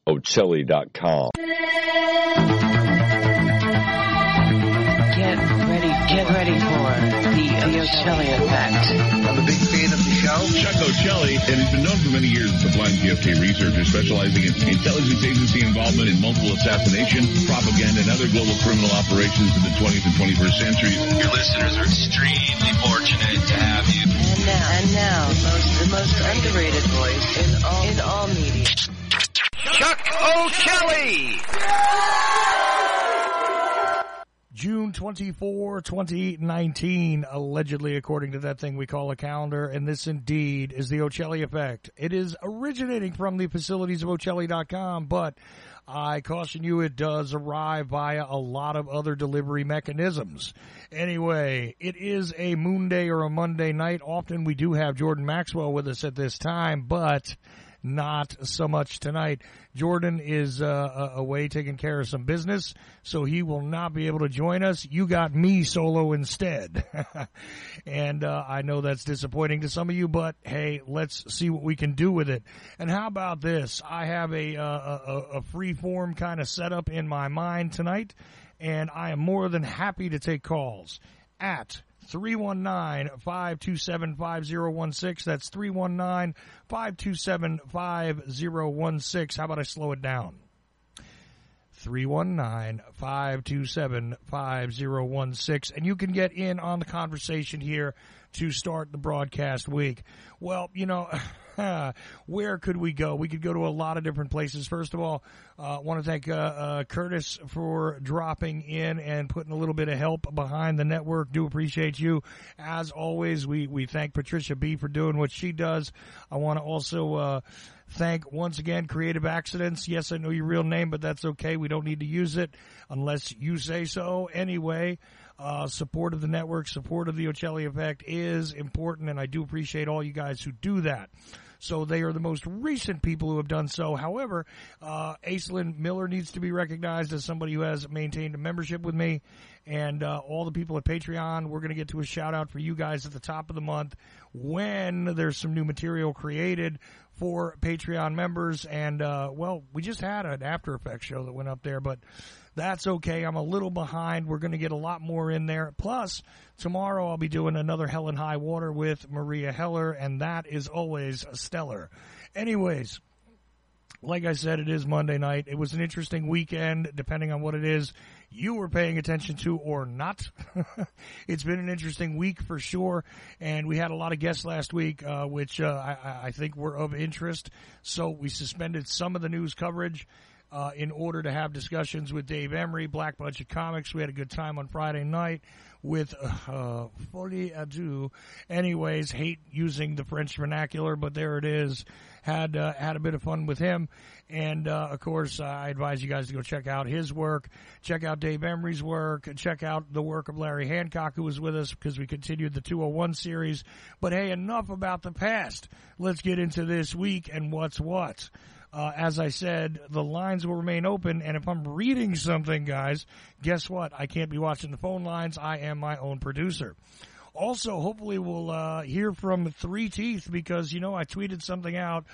Ocelli.com. Get ready for the Ocelli effect. I'm a big fan of the show. Chuck Ocelli, and he's been known for many years as a blind PFK researcher specializing in intelligence agency involvement in multiple assassination, propaganda, and other global criminal operations in the 20th and 21st centuries. Your listeners are extremely fortunate to have you. And now, the most underrated voice in all media. Chuck Ocelli! June 24, 2019, allegedly, according to that thing we call a calendar, and this indeed is the Ocelli effect. It is originating from the facilities of Ocelli.com, but I caution you, it does arrive via a lot of other delivery mechanisms. Anyway, it is a Moonday or a Monday night. Often we do have Jordan Maxwell with us at this time, but not so much tonight. Jordan is away taking care of some business, so he will not be able to join us. You got me solo instead. And I know that's disappointing to some of you, but hey, let's see what we can do with it. And how about this? I have a free-form kind of setup in my mind tonight, and I am more than happy to take calls at 319-527-5016. That's 319-527-5016. How about I slow it down? 319-527-5016. And you can get in on the conversation here to start the broadcast week. Well, you know, where could we go? We could go to a lot of different places. First of all, I want to thank Curtis for dropping in and putting a little bit of help behind the network. Do appreciate you. As always, we thank Patricia B. for doing what she does. I want to also thank, once again, Creative Accidents. Yes, I know your real name, but that's okay. We don't need to use it unless you say so. Anyway, support of the network, support of the Ocelli Effect is important, and I do appreciate all you guys who do that. So they are the most recent people who have done so. However, Aislinn Miller needs to be recognized as somebody who has maintained a membership with me. And all the people at Patreon, we're going to get to a shout-out for you guys at the top of the month when there's some new material created for Patreon members. And, well, we just had an After Effects show that went up there, but that's okay. I'm a little behind. We're going to get a lot more in there. Plus, tomorrow I'll be doing another Hell and High Water with Maria Heller, and that is always stellar. Anyways, like I said, it is Monday night. It was an interesting weekend, depending on what it is you were paying attention to or not. It's been an interesting week for sure, and we had a lot of guests last week, which I think were of interest. So we suspended some of the news coverage in order to have discussions with Dave Emery, Black Budget Comics. We had a good time on Friday night with Folie à Deux. Anyways, hate using the French vernacular, but there it is. Had a bit of fun with him. And, of course, I advise you guys to go check out his work, check out Dave Emery's work, and check out the work of Larry Hancock, who was with us because we continued the 201 series. But, hey, enough about the past. Let's get into this week and what's what. As I said, the lines will remain open, and if I'm reading something, guys, guess what? I can't be watching the phone lines. I am my own producer. Also, hopefully we'll hear from Three Teeth because, you know, I tweeted something out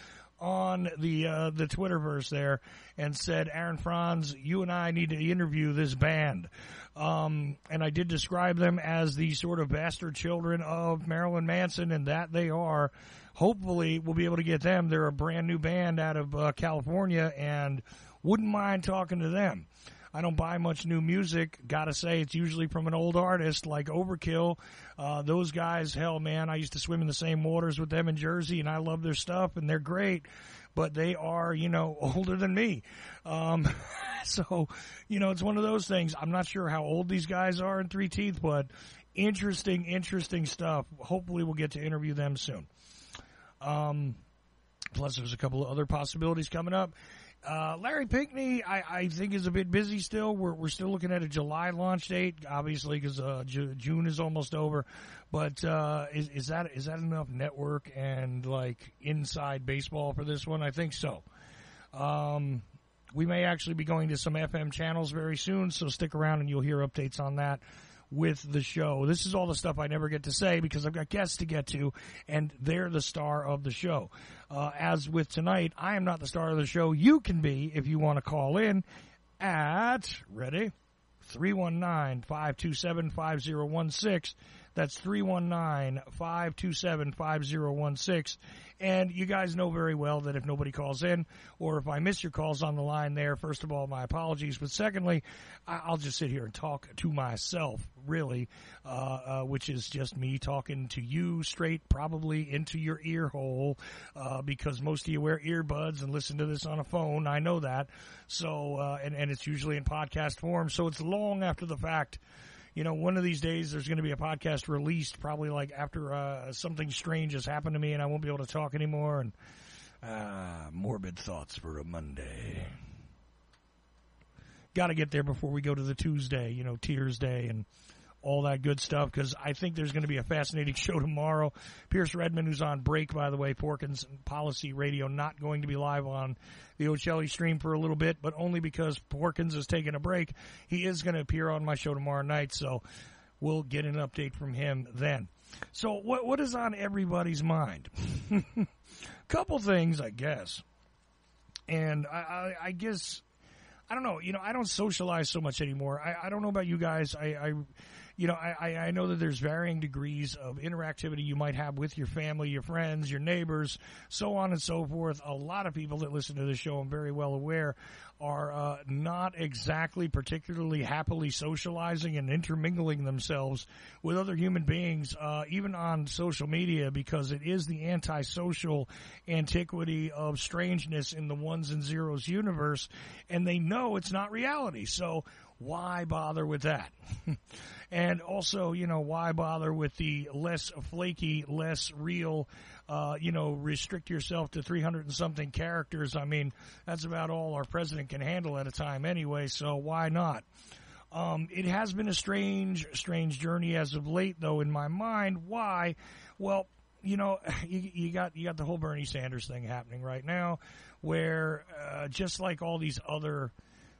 on the Twitterverse there and said, Aaron Franz, you and I need to interview this band. And I did describe them as the sort of bastard children of Marilyn Manson, and that they are. Hopefully, we'll be able to get them. They're a brand new band out of California, and wouldn't mind talking to them. I don't buy much new music. Gotta say, it's usually from an old artist like Overkill. Those guys, hell, man, I used to swim in the same waters with them in Jersey, and I love their stuff, and they're great. But they are, you know, older than me. So, you know, it's one of those things. I'm not sure how old these guys are in Three Teeth, but interesting stuff. Hopefully we'll get to interview them soon. Plus, there's a couple of other possibilities coming up. Larry Pinckney, I think, is a bit busy still. We're still looking at a July launch date, obviously, because June is almost over. But is that enough network and like inside baseball for this one? I think so. We may actually be going to some FM channels very soon, so stick around and you'll hear updates on that with the show. This is all the stuff I never get to say because I've got guests to get to, and they're the star of the show. As with tonight, I am not the star of the show. You can be if you want to call in at, ready, 319-527-5016. That's 319-527-5016. And you guys know very well that if nobody calls in, or if I miss your calls on the line there, first of all, my apologies. But secondly, I'll just sit here and talk to myself, really, which is just me talking to you straight, probably into your ear hole, because most of you wear earbuds and listen to this on a phone. I know that. So, and it's usually in podcast form, so it's long after the fact. You know, one of these days there's going to be a podcast released probably like after something strange has happened to me and I won't be able to talk anymore. And morbid thoughts for a Monday. Got to get there before we go to the Tuesday, you know, Tears Day and all that good stuff, because I think there's going to be a fascinating show tomorrow. Pierce Redmond, who's on break, by the way, Porkins Policy Radio, not going to be live on the O'Shelly stream for a little bit, but only because Porkins is taking a break. He is going to appear on my show tomorrow night, so we'll get an update from him then. So what is on everybody's mind? Couple things, I guess. And I guess, I don't know, you know, I don't socialize so much anymore. I don't know about you guys. I know that there's varying degrees of interactivity you might have with your family, your friends, your neighbors, so on and so forth. A lot of people that listen to this show, I'm very well aware, are not exactly particularly happily socializing and intermingling themselves with other human beings, even on social media, because it is the antisocial antiquity of strangeness in the ones and zeros universe, and they know it's not reality. So why bother with that? And also, you know, why bother with the less flaky, less real, restrict yourself to 300 and something characters. I mean, that's about all our president can handle at a time anyway, so why not? It has been a strange journey as of late, though, in my mind. Why? Well, you know, you got the whole Bernie Sanders thing happening right now, where just like all these other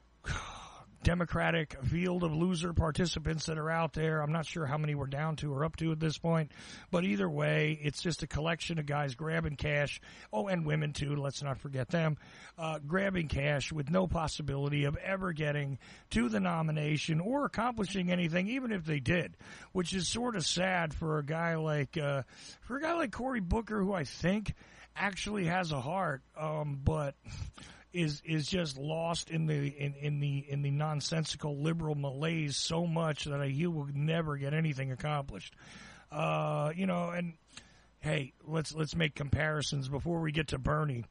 Democratic field of loser participants that are out there. I'm not sure how many we're down to or up to at this point, but either way, it's just a collection of guys grabbing cash. Oh, and women too, let's not forget them, grabbing cash with no possibility of ever getting to the nomination or accomplishing anything, even if they did, which is sort of sad for a guy like Cory Booker, who I think actually has a heart, but is just lost in the nonsensical liberal malaise so much that he will never get anything accomplished. And hey, let's make comparisons before we get to Bernie.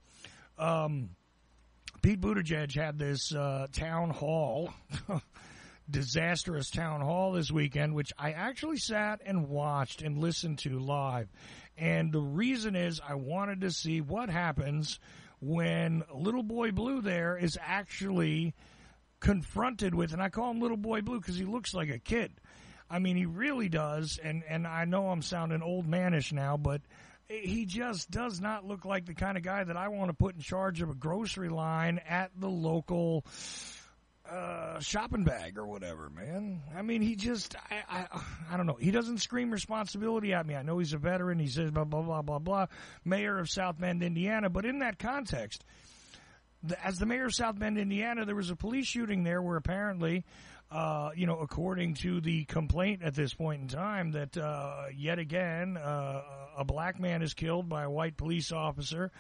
Pete Buttigieg had this town hall, disastrous town hall this weekend, which I actually sat and watched and listened to live. And the reason is I wanted to see what happens when Little Boy Blue there is actually confronted with, and I call him Little Boy Blue because he looks like a kid. I mean, he really does, and I know I'm sounding old manish now, but he just does not look like the kind of guy that I want to put in charge of a grocery line at the local shopping bag or whatever, man. I mean, he just, I don't know. He doesn't scream responsibility at me. I know he's a veteran. He says blah, blah, blah, blah, blah. Mayor of South Bend, Indiana. But in that context, as the mayor of South Bend, Indiana, there was a police shooting there where apparently, according to the complaint at this point in time, that yet again, a black man is killed by a white police officer.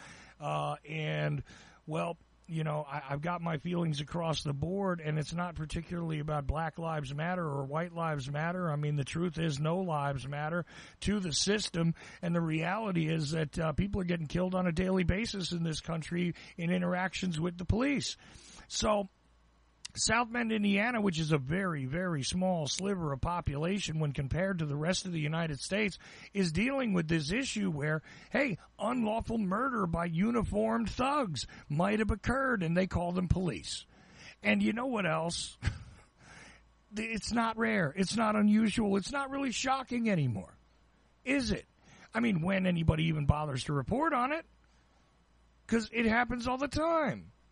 I've got my feelings across the board, and it's not particularly about Black Lives Matter or White Lives Matter. I mean, the truth is no lives matter to the system, and the reality is that people are getting killed on a daily basis in this country in interactions with the police. So South Bend, Indiana, which is a very, very small sliver of population when compared to the rest of the United States, is dealing with this issue where, hey, unlawful murder by uniformed thugs might have occurred, and they call them police. And you know what else? It's not rare. It's not unusual. It's not really shocking anymore, is it? I mean, when anybody even bothers to report on it, because it happens all the time.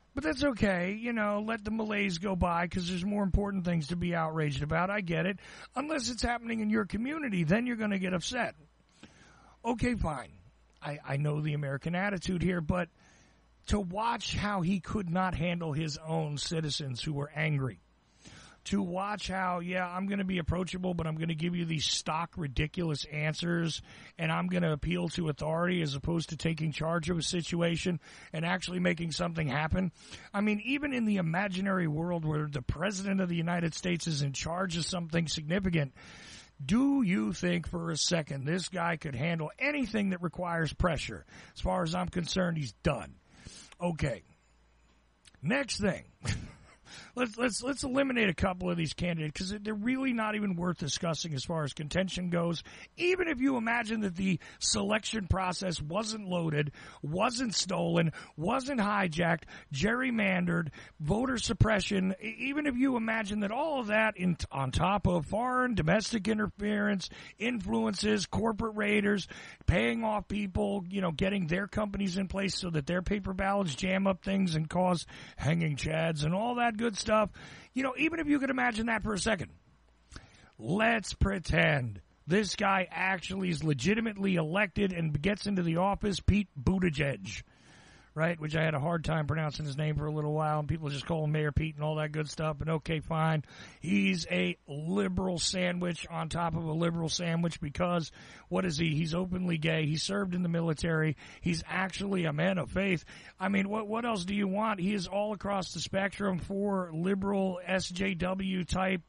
But that's okay, let the malaise go by because there's more important things to be outraged about. I get it. Unless it's happening in your community, then you're going to get upset. Okay, fine. I know the American attitude here, but to watch how he could not handle his own citizens who were angry, to watch how, I'm going to be approachable, but I'm going to give you these stock, ridiculous answers, and I'm going to appeal to authority as opposed to taking charge of a situation and actually making something happen. I mean, even in the imaginary world where the President of the United States is in charge of something significant, do you think for a second this guy could handle anything that requires pressure? As far as I'm concerned, he's done. Okay. Next thing. Let's eliminate a couple of these candidates because they're really not even worth discussing as far as contention goes. Even if you imagine that the selection process wasn't loaded, wasn't stolen, wasn't hijacked, gerrymandered, voter suppression, even if you imagine that all of that on top of foreign domestic interference, influences, corporate raiders, paying off people, getting their companies in place so that their paper ballots jam up things and cause hanging chads and all that good stuff. Even if you could imagine that for a second, let's pretend this guy actually is legitimately elected and gets into the office, Pete Buttigieg, right? Which I had a hard time pronouncing his name for a little while, and people just call him Mayor Pete and all that good stuff. But okay, fine. He's a liberal sandwich on top of a liberal sandwich because what is he? He's openly gay. He served in the military. He's actually a man of faith. I mean, what else do you want? He is all across the spectrum for liberal SJW type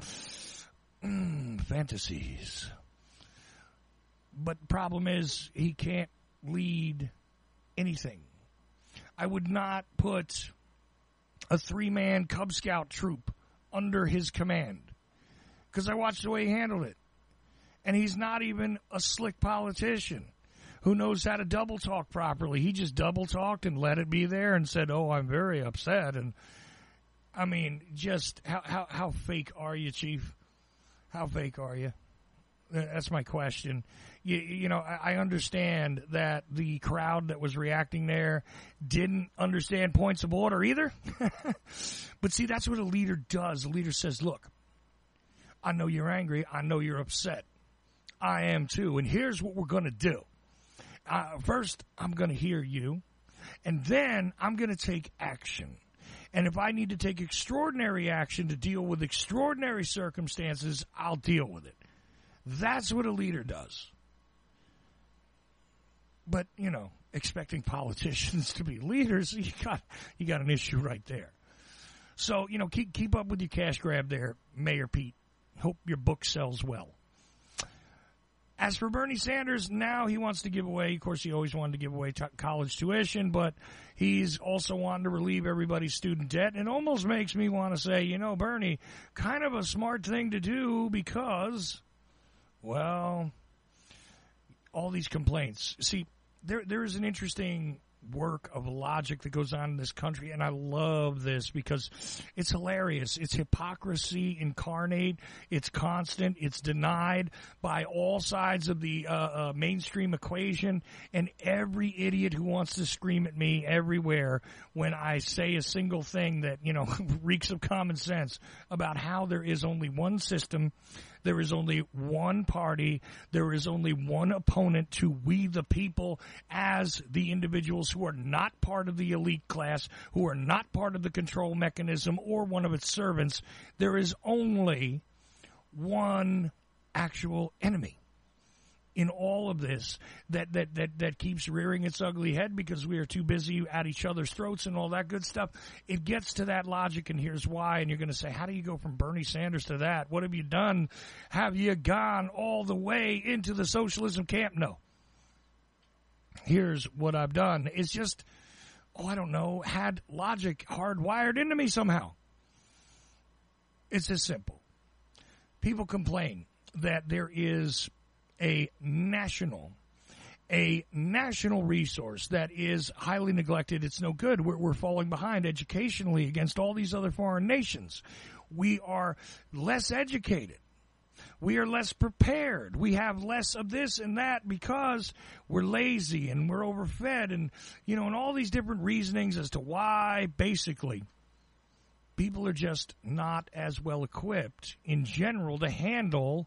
fantasies. But the problem is he can't lead anything. I would not put a 3-man Cub Scout troop under his command because I watched the way he handled it. And he's not even a slick politician who knows how to double talk properly. He just double talked and let it be there and said, "Oh, I'm very upset." And I mean, just how fake are you, Chief? How fake are you? That's my question. I understand that the crowd that was reacting there didn't understand points of order either. But see, that's what a leader does. A leader says, look, I know you're angry. I know you're upset. I am too. And here's what we're going to do. First, I'm going to hear you. And then I'm going to take action. And if I need to take extraordinary action to deal with extraordinary circumstances, I'll deal with it. That's what a leader does. But, expecting politicians to be leaders, you got an issue right there. So, keep up with your cash grab there, Mayor Pete. Hope your book sells well. As for Bernie Sanders, now he wants to give away, of course he always wanted to give away college tuition, but he's also wanting to relieve everybody's student debt. And it almost makes me want to say, Bernie, kind of a smart thing to do because, well, all these complaints. See, there is an interesting work of logic that goes on in this country, and I love this because it's hilarious. It's hypocrisy incarnate. It's constant. It's denied by all sides of the mainstream equation, and every idiot who wants to scream at me everywhere when I say a single thing that, reeks of common sense about how there is only one system, there is only one party, there is only one opponent to we the people as the individuals who are not part of the elite class, who are not part of the control mechanism or one of its servants. There is only one actual enemy in all of this that keeps rearing its ugly head because we are too busy at each other's throats and all that good stuff. It gets to that logic, and here's why. And you're going to say, how do you go from Bernie Sanders to that? What have you done? Have you gone all the way into the socialism camp? No. Here's what I've done. It's just, had logic hardwired into me somehow. It's as simple. People complain that there is a national resource that is highly neglected. It's no good. We're falling behind educationally against all these other foreign nations. We are less educated. We are less prepared. We have less of this and that because we're lazy and we're overfed and, and all these different reasonings as to why, basically, people are just not as well equipped in general to handle,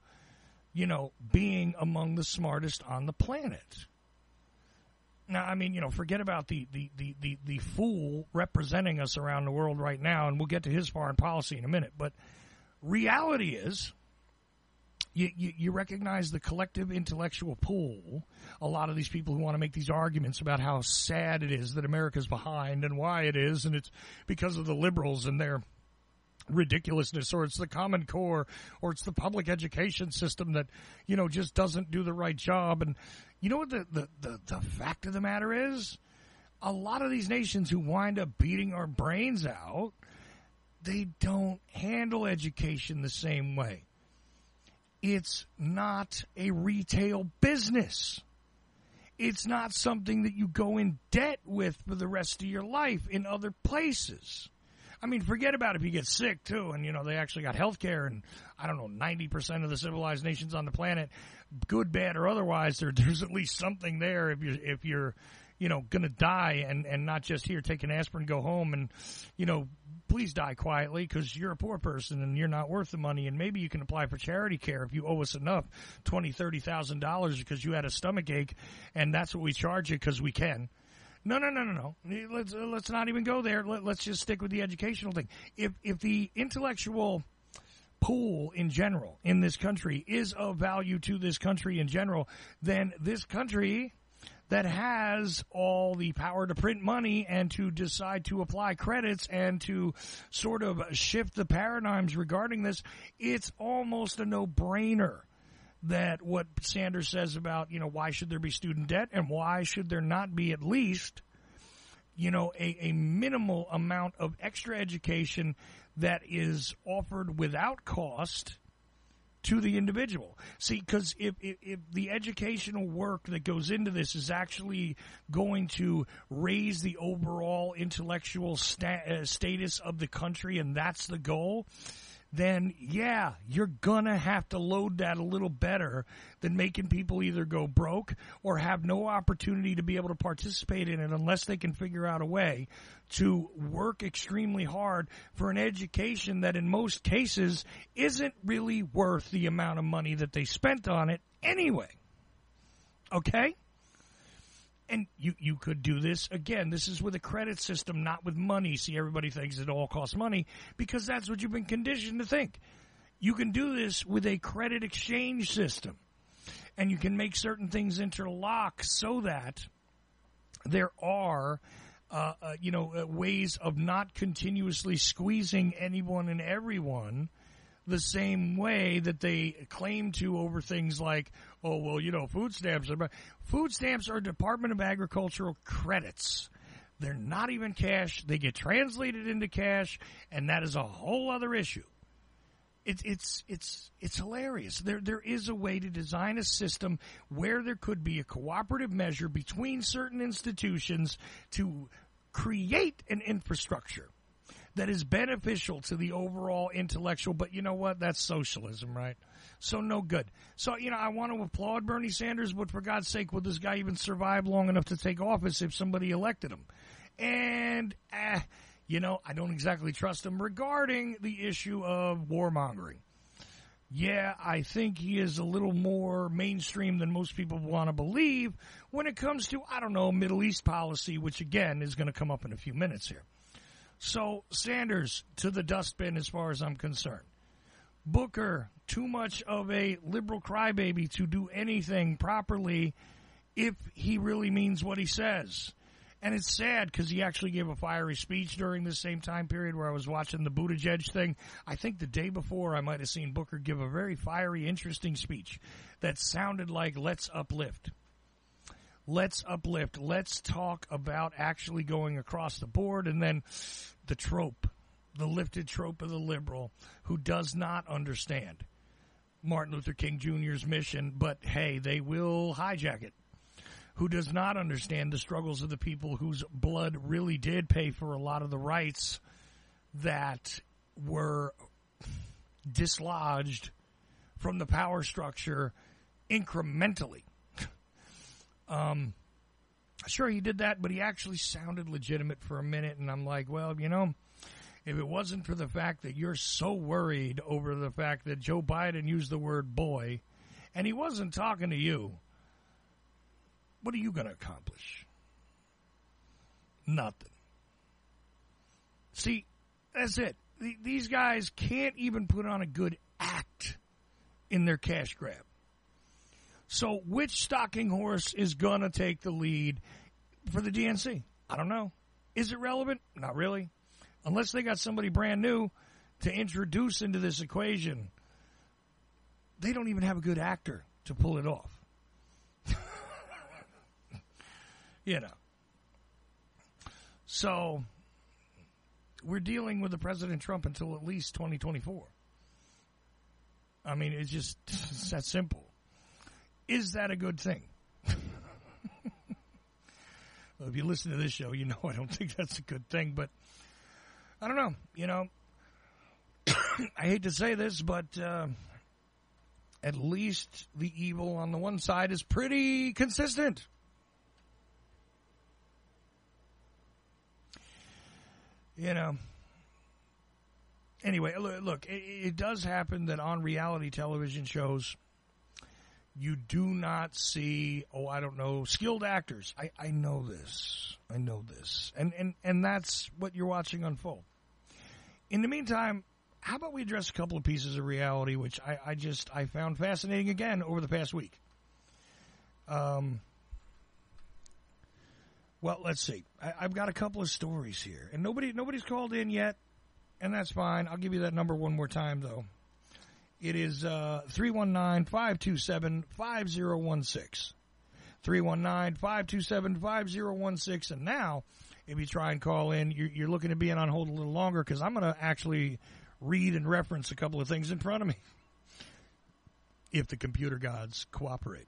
being among the smartest on the planet. Now, I mean, forget about the fool representing us around the world right now, and we'll get to his foreign policy in a minute. But reality is, you recognize the collective intellectual pool. A lot of these people who want to make these arguments about how sad it is that America's behind and why it is, and it's because of the liberals and their ridiculousness, or it's the Common Core, or it's the public education system that, just doesn't do the right job. And you know what the fact of the matter is? A lot of these nations who wind up beating our brains out, they don't handle education the same way. It's not a retail business. It's not something that you go in debt with for the rest of your life in other places. I mean, forget about if you get sick, too, and, they actually got health care, and, 90% of the civilized nations on the planet, good, bad, or otherwise, there's at least something there if you're going to die and not just here, take an aspirin, go home, and, please die quietly because you're a poor person and you're not worth the money, and maybe you can apply for charity care if you owe us enough, $20,000, $30,000 because you had a stomach ache, and that's what we charge you because we can. No. Let's not even go there. Let's just stick with the educational thing. If the intellectual pool in general in this country is of value to this country in general, then this country that has all the power to print money and to decide to apply credits and to sort of shift the paradigms regarding this, it's almost a no-brainer that what Sanders says about, why should there be student debt and why should there not be at least, a minimal amount of extra education that is offered without cost to the individual. See, because if the educational work that goes into this is actually going to raise the overall intellectual status of the country, and that's the goal, then, yeah, you're going to have to load that a little better than making people either go broke or have no opportunity to be able to participate in it unless they can figure out a way to work extremely hard for an education that in most cases isn't really worth the amount of money that they spent on it anyway. Okay? And you could do this, again, this is with a credit system, not with money. See, everybody thinks it all costs money because that's what you've been conditioned to think. You can do this with a credit exchange system. And you can make certain things interlock so that there are, ways of not continuously squeezing anyone and everyone the same way that they claim to over things like, oh, well, food stamps. Food stamps are Department of Agricultural credits. They're not even cash. They get translated into cash, and that is a whole other issue. It's hilarious. There is a way to design a system where there could be a cooperative measure between certain institutions to create an infrastructure that is beneficial to the overall intellectual, but you know what? That's socialism, right? So no good. So, I want to applaud Bernie Sanders, but for God's sake, would this guy even survive long enough to take office if somebody elected him? And, I don't exactly trust him regarding the issue of warmongering. Yeah, I think he is a little more mainstream than most people want to believe when it comes to, Middle East policy, which, again, is going to come up in a few minutes here. So, Sanders to the dustbin as far as I'm concerned. Booker, too much of a liberal crybaby to do anything properly if he really means what he says. And it's sad because he actually gave a fiery speech during this same time period where I was watching the Buttigieg thing. I think the day before I might have seen Booker give a very fiery, interesting speech that sounded like, let's uplift. Let's uplift. Let's talk about actually going across the board. And then the trope, the lifted trope of the liberal who does not understand Martin Luther King Jr.'s mission, but hey, they will hijack it. Who does not understand the struggles of the people whose blood really did pay for a lot of the rights that were dislodged from the power structure incrementally. Sure, he did that, but he actually sounded legitimate for a minute, and I'm like, well, you know, if it wasn't for the fact that you're so worried over the fact that Joe Biden used the word boy, and he wasn't talking to you, what are you going to accomplish? Nothing. See, that's it. These guys can't even put on a good act in their cash grab. So which stocking horse is going to take the lead for the DNC? I don't know. Is it relevant? Not really. Unless they got somebody brand new to introduce into this equation, they don't even have a good actor to pull it off. You know. So we're dealing with the President Trump until at least 2024. I mean, it's that simple. Is that a good thing? Well, if you listen to this show, you know I don't think that's a good thing, but I don't know. You know, I hate to say this, but at least the evil on the one side is pretty consistent. You know. Anyway, look, it does happen that on reality television shows, you do not see, skilled actors. I know this. And that's what you're watching unfold. In the meantime, how about we address a couple of pieces of reality, which I found fascinating again over the past week. Well, let's see. I've got a couple of stories here, and nobody's called in yet, and that's fine. I'll give you that number one more time, though. It is 319-527-5016. 319-527-5016. And now, if you try and call in, you're looking to be on hold a little longer because I'm going to actually read and reference a couple of things in front of me if the computer gods cooperate.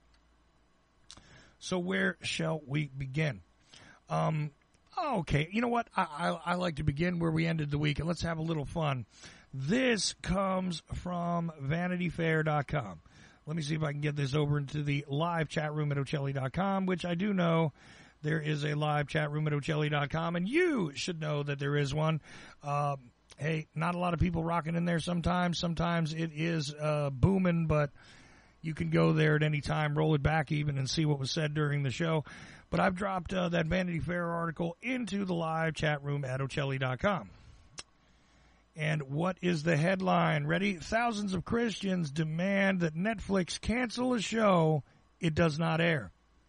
So where shall we begin? Okay, you know what? I like to begin where we ended the week, and let's have a little fun. This comes from VanityFair.com. Let me see if I can get this over into the live chat room at Ocelli.com, which I do know there is a live chat room at Ocelli.com, and you should know that there is one. Hey, not a lot of people rocking in there sometimes. Sometimes it is booming, but you can go there at any time, roll it back even, and see what was said during the show. But I've dropped that Vanity Fair article into the live chat room at Ocelli.com. And what is the headline? Ready? Thousands of Christians demand that Netflix cancel a show it does not air.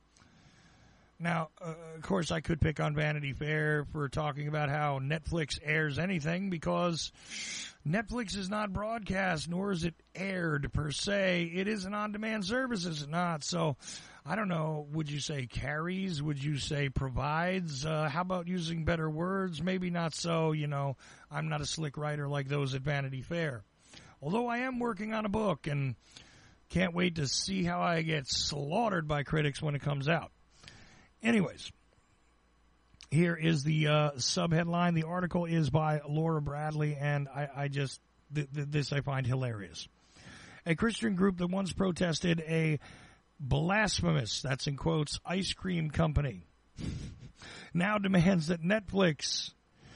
Now, of course, I could pick on Vanity Fair for talking about how Netflix airs anything because Netflix is not broadcast, nor is it aired per se. It is an on-demand service, is it not? So, I don't know, would you say carries? Would you say provides? How about using better words? Maybe not so, you know. I'm not a slick writer like those at Vanity Fair. Although I am working on a book and can't wait to see how I get slaughtered by critics when it comes out. Anyways, here is the sub-headline. The article is by Laura Bradley, and this I find hilarious. A Christian group that once protested a blasphemous, that's in quotes, ice cream company, now demands that Netflix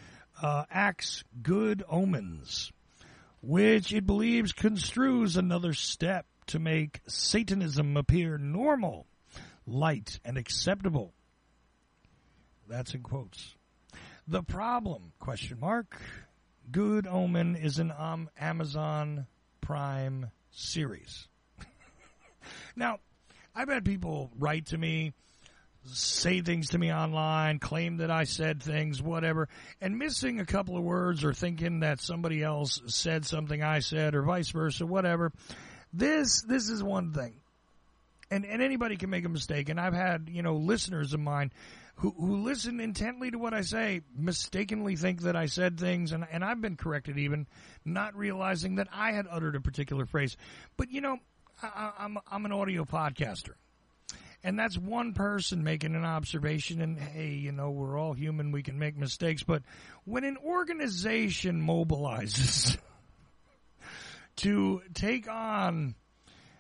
acts Good Omens, which it believes construes another step to make Satanism appear normal, light, and acceptable. That's in quotes. The problem, ? Good Omen is an Amazon Prime series. Now, I've had people write to me, say things to me online, claim that I said things, whatever, and missing a couple of words or thinking that somebody else said something I said or vice versa, whatever. This is one thing. And anybody can make a mistake. And I've had, listeners of mine who listen intently to what I say, mistakenly think that I said things, and I've been corrected even, not realizing that I had uttered a particular phrase. But, I'm an audio podcaster. And that's one person making an observation, and hey, we're all human, we can make mistakes. But when an organization mobilizes to take on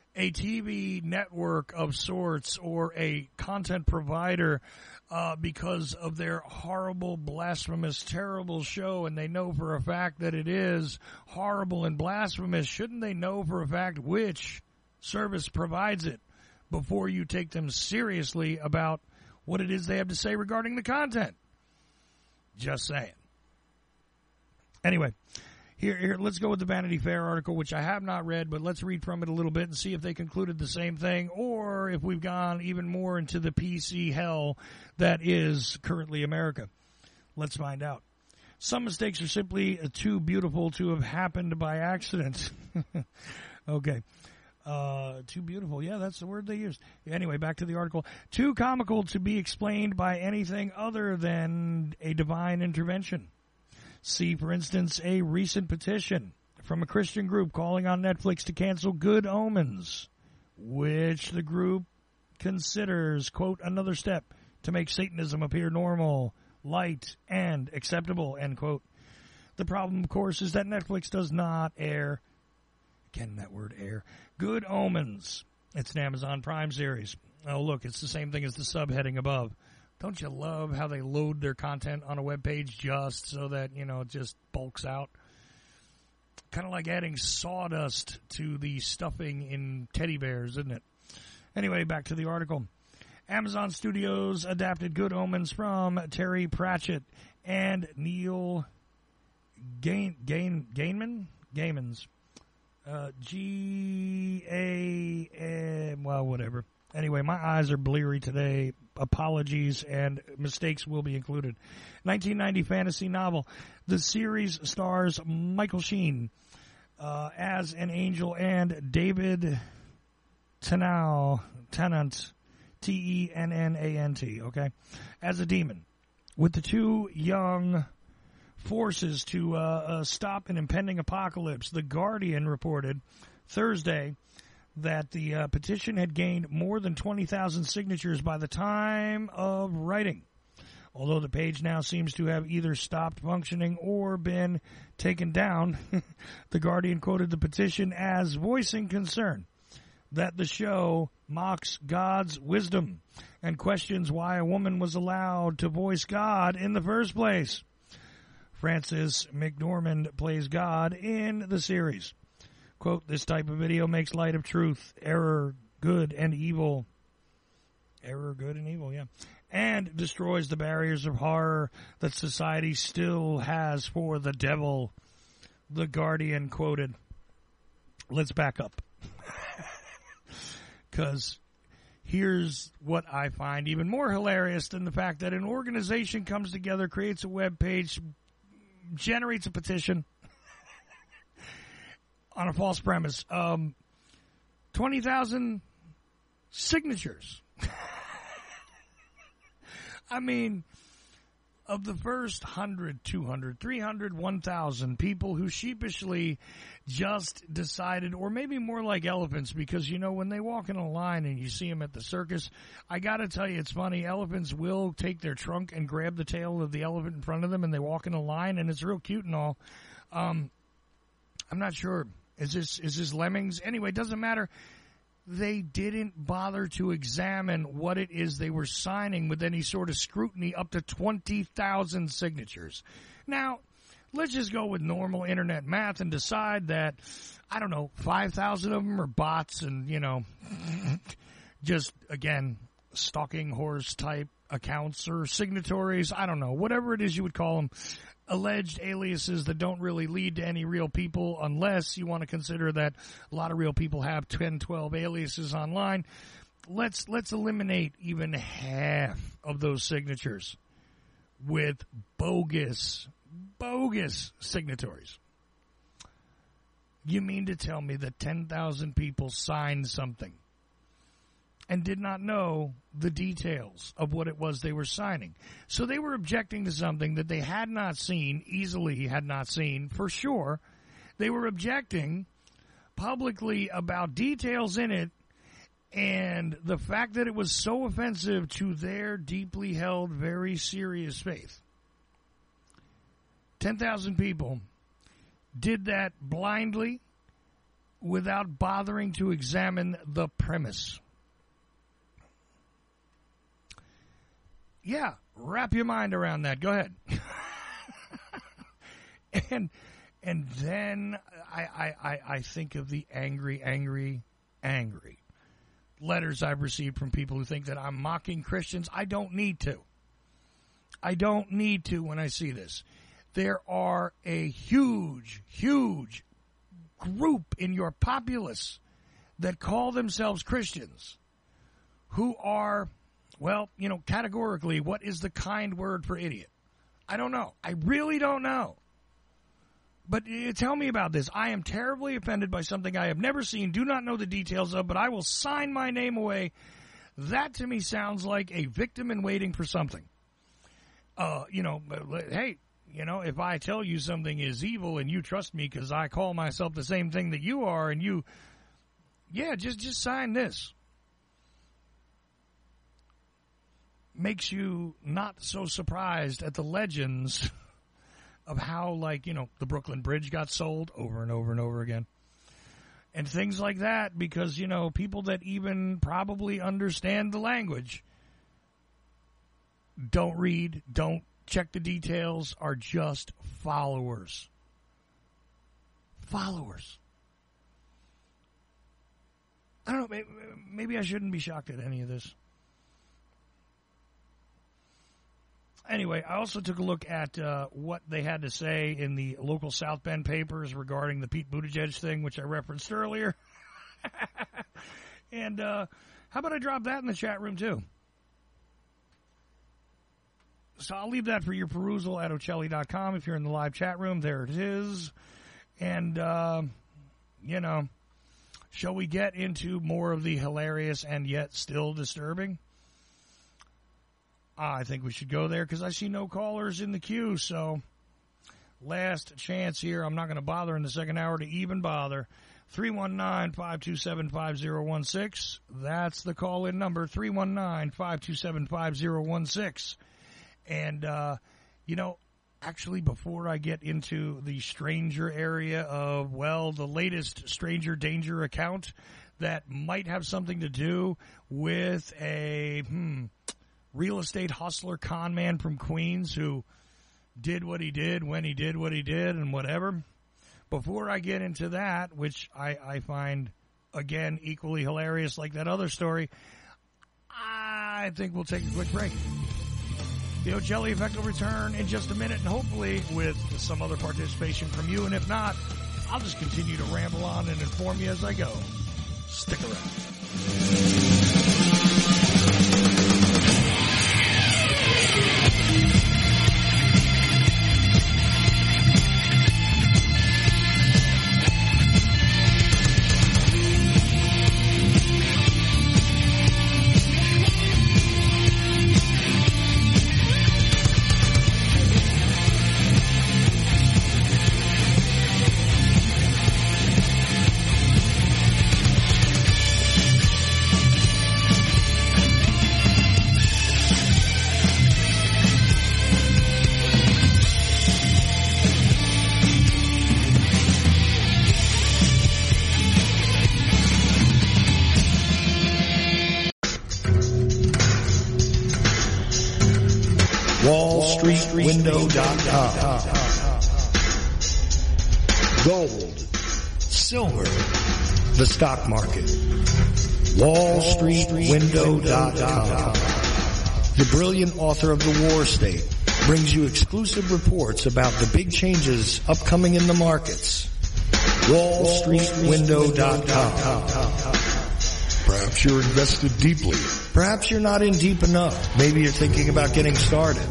a TV network of sorts or a content provider because of their horrible, blasphemous, terrible show, and they know for a fact that it is horrible and blasphemous, shouldn't they know for a fact which service provides it before you take them seriously about what it is they have to say regarding the content? Just saying. Anyway, here, let's go with the Vanity Fair article, which I have not read, but let's read from it a little bit and see if they concluded the same thing or if we've gone even more into the PC hell that is currently America. Let's find out. Some mistakes are simply too beautiful to have happened by accident. Okay. Too beautiful. Yeah, that's the word they used. Anyway, back to the article. Too comical to be explained by anything other than a divine intervention. See, for instance, a recent petition from a Christian group calling on Netflix to cancel Good Omens, which the group considers, quote, another step to make Satanism appear normal, light, and acceptable, end quote. The problem, of course, is that Netflix does not air, again that word air, Good Omens. It's an Amazon Prime series. Oh, look, it's the same thing as the subheading above. Don't you love how they load their content on a web page just so that, it just bulks out? Kind of like adding sawdust to the stuffing in teddy bears, isn't it? Anyway, back to the article. Amazon Studios adapted Good Omens from Terry Pratchett and Neil Gaiman's. Well, whatever. Anyway, my eyes are bleary today. Apologies and mistakes will be included. 1990 fantasy novel. The series stars Michael Sheen as an angel and David Tennant, Tennant, okay, as a demon. With the two young forces to stop an impending apocalypse, The Guardian reported Thursday that the petition had gained more than 20,000 signatures by the time of writing. Although the page now seems to have either stopped functioning or been taken down, The Guardian quoted the petition as voicing concern that the show mocks God's wisdom and questions why a woman was allowed to voice God in the first place. Frances McDormand plays God in the series. Quote, this type of video makes light of truth, error, good, and evil. Error, good, and evil, yeah. And destroys the barriers of horror that society still has for the devil. The Guardian quoted. Let's back up. Because here's what I find even more hilarious than the fact that an organization comes together, creates a web page, generates a petition on a false premise. 20,000 signatures. I mean, of the first 100, 200, 300, 1,000 people who sheepishly just decided, or maybe more like elephants, because, when they walk in a line and you see them at the circus, I got to tell you, it's funny. Elephants will take their trunk and grab the tail of the elephant in front of them, and they walk in a line, and it's real cute and all. I'm not sure. Is this lemmings? Anyway, it doesn't matter. They didn't bother to examine what it is they were signing with any sort of scrutiny up to 20,000 signatures. Now, let's just go with normal internet math and decide that, 5,000 of them are bots and, just, again, stalking horse type accounts or signatories. I don't know. Whatever it is you would call them. Alleged aliases that don't really lead to any real people, unless you want to consider that a lot of real people have 10, 12 aliases online. Let's eliminate even half of those signatures with bogus signatories. You mean to tell me that 10,000 people signed something and did not know the details of what it was they were signing? So they were objecting to something that they had not seen, easily had not seen, for sure. They were objecting publicly about details in it and the fact that it was so offensive to their deeply held, very serious faith. 10,000 people did that blindly without bothering to examine the premise. Yeah, wrap your mind around that. Go ahead. And then I think of the angry letters I've received from people who think that I'm mocking Christians. I don't need to. I don't need to when I see this. There are a huge group in your populace that call themselves Christians who are, well, categorically, what is the kind word for idiot? I don't know. I really don't know. But tell me about this. I am terribly offended by something I have never seen, do not know the details of, but I will sign my name away. That to me sounds like a victim in waiting for something. Hey, if I tell you something is evil and you trust me because I call myself the same thing that you are and you, just sign this. Makes you not so surprised at the legends of how, the Brooklyn Bridge got sold over and over and over again. And things like that because, people that even probably understand the language don't read, don't check the details, are just followers. Followers. I don't know, maybe I shouldn't be shocked at any of this. Anyway, I also took a look at what they had to say in the local South Bend papers regarding the Pete Buttigieg thing, which I referenced earlier. And how about I drop that in the chat room, too? So I'll leave that for your perusal at Ocelli.com. If you're in the live chat room, there it is. And, shall we get into more of the hilarious and yet still disturbing? I think we should go there because I see no callers in the queue. So last chance here. I'm not going to bother in the second hour to even bother. 319-527-5016. That's the call-in number, 319-527-5016. And, actually, before I get into the stranger area of, the latest stranger danger account that might have something to do with a, real estate hustler con man from Queens who did what he did when he did what he did and whatever. Before I get into that, which I find, again, equally hilarious like that other story, I think we'll take a quick break. The Ocelli Effect will return in just a minute, and hopefully with some other participation from you. And if not, I'll just continue to ramble on and inform you as I go. Stick around. WallStreetWindow.com. Gold, silver, the stock market. WallStreetWindow.com. The brilliant author of The War State brings you exclusive reports about the big changes upcoming in the markets. WallStreetWindow.com. Perhaps you're invested deeply. Perhaps you're not in deep enough. Maybe you're thinking about getting started.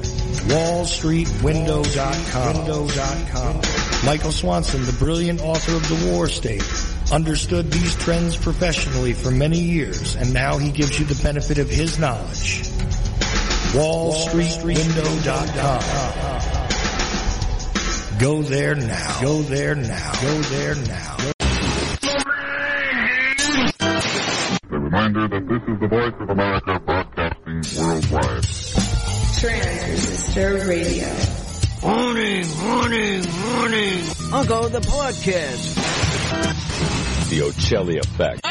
WallStreetWindow.com. Michael Swanson, the brilliant author of The War State, understood these trends professionally for many years, and now he gives you the benefit of his knowledge. WallStreetWindow.com. Go there now. Go there now. Go there now. A reminder that this is the Voice of America broadcasting worldwide. Transistor Radio. Morning. Uncle, the podcast. The Ocelli Effect.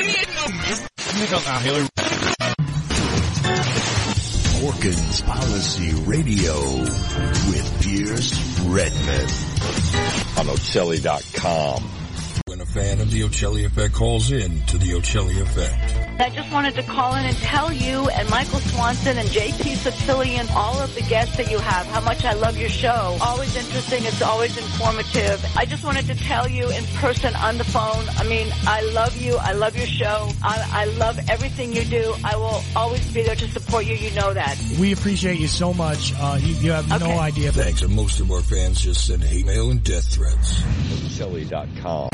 Porkins Policy Radio with Pierce Redmond. On Ocelli.com. When a fan of the Ocelli Effect calls in to the Ocelli Effect. I just wanted to call in and tell you and Michael Swanson and JP Sotillian, all of the guests that you have, how much I love your show. Always interesting. It's always informative. I just wanted to tell you in person on the phone. I mean, I love you. I love your show. I love everything you do. I will always be there to support you. You know that. We appreciate you so much. You have no idea. Thanks. And most of our fans just send hate mail and death threats. Ocelli.com.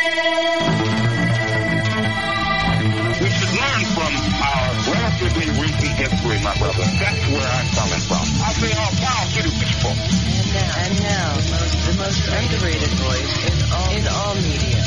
We should learn from our relatively recent history, my brother. That's where I'm coming from. I say all power to the people. And now, the most underrated voice in all media.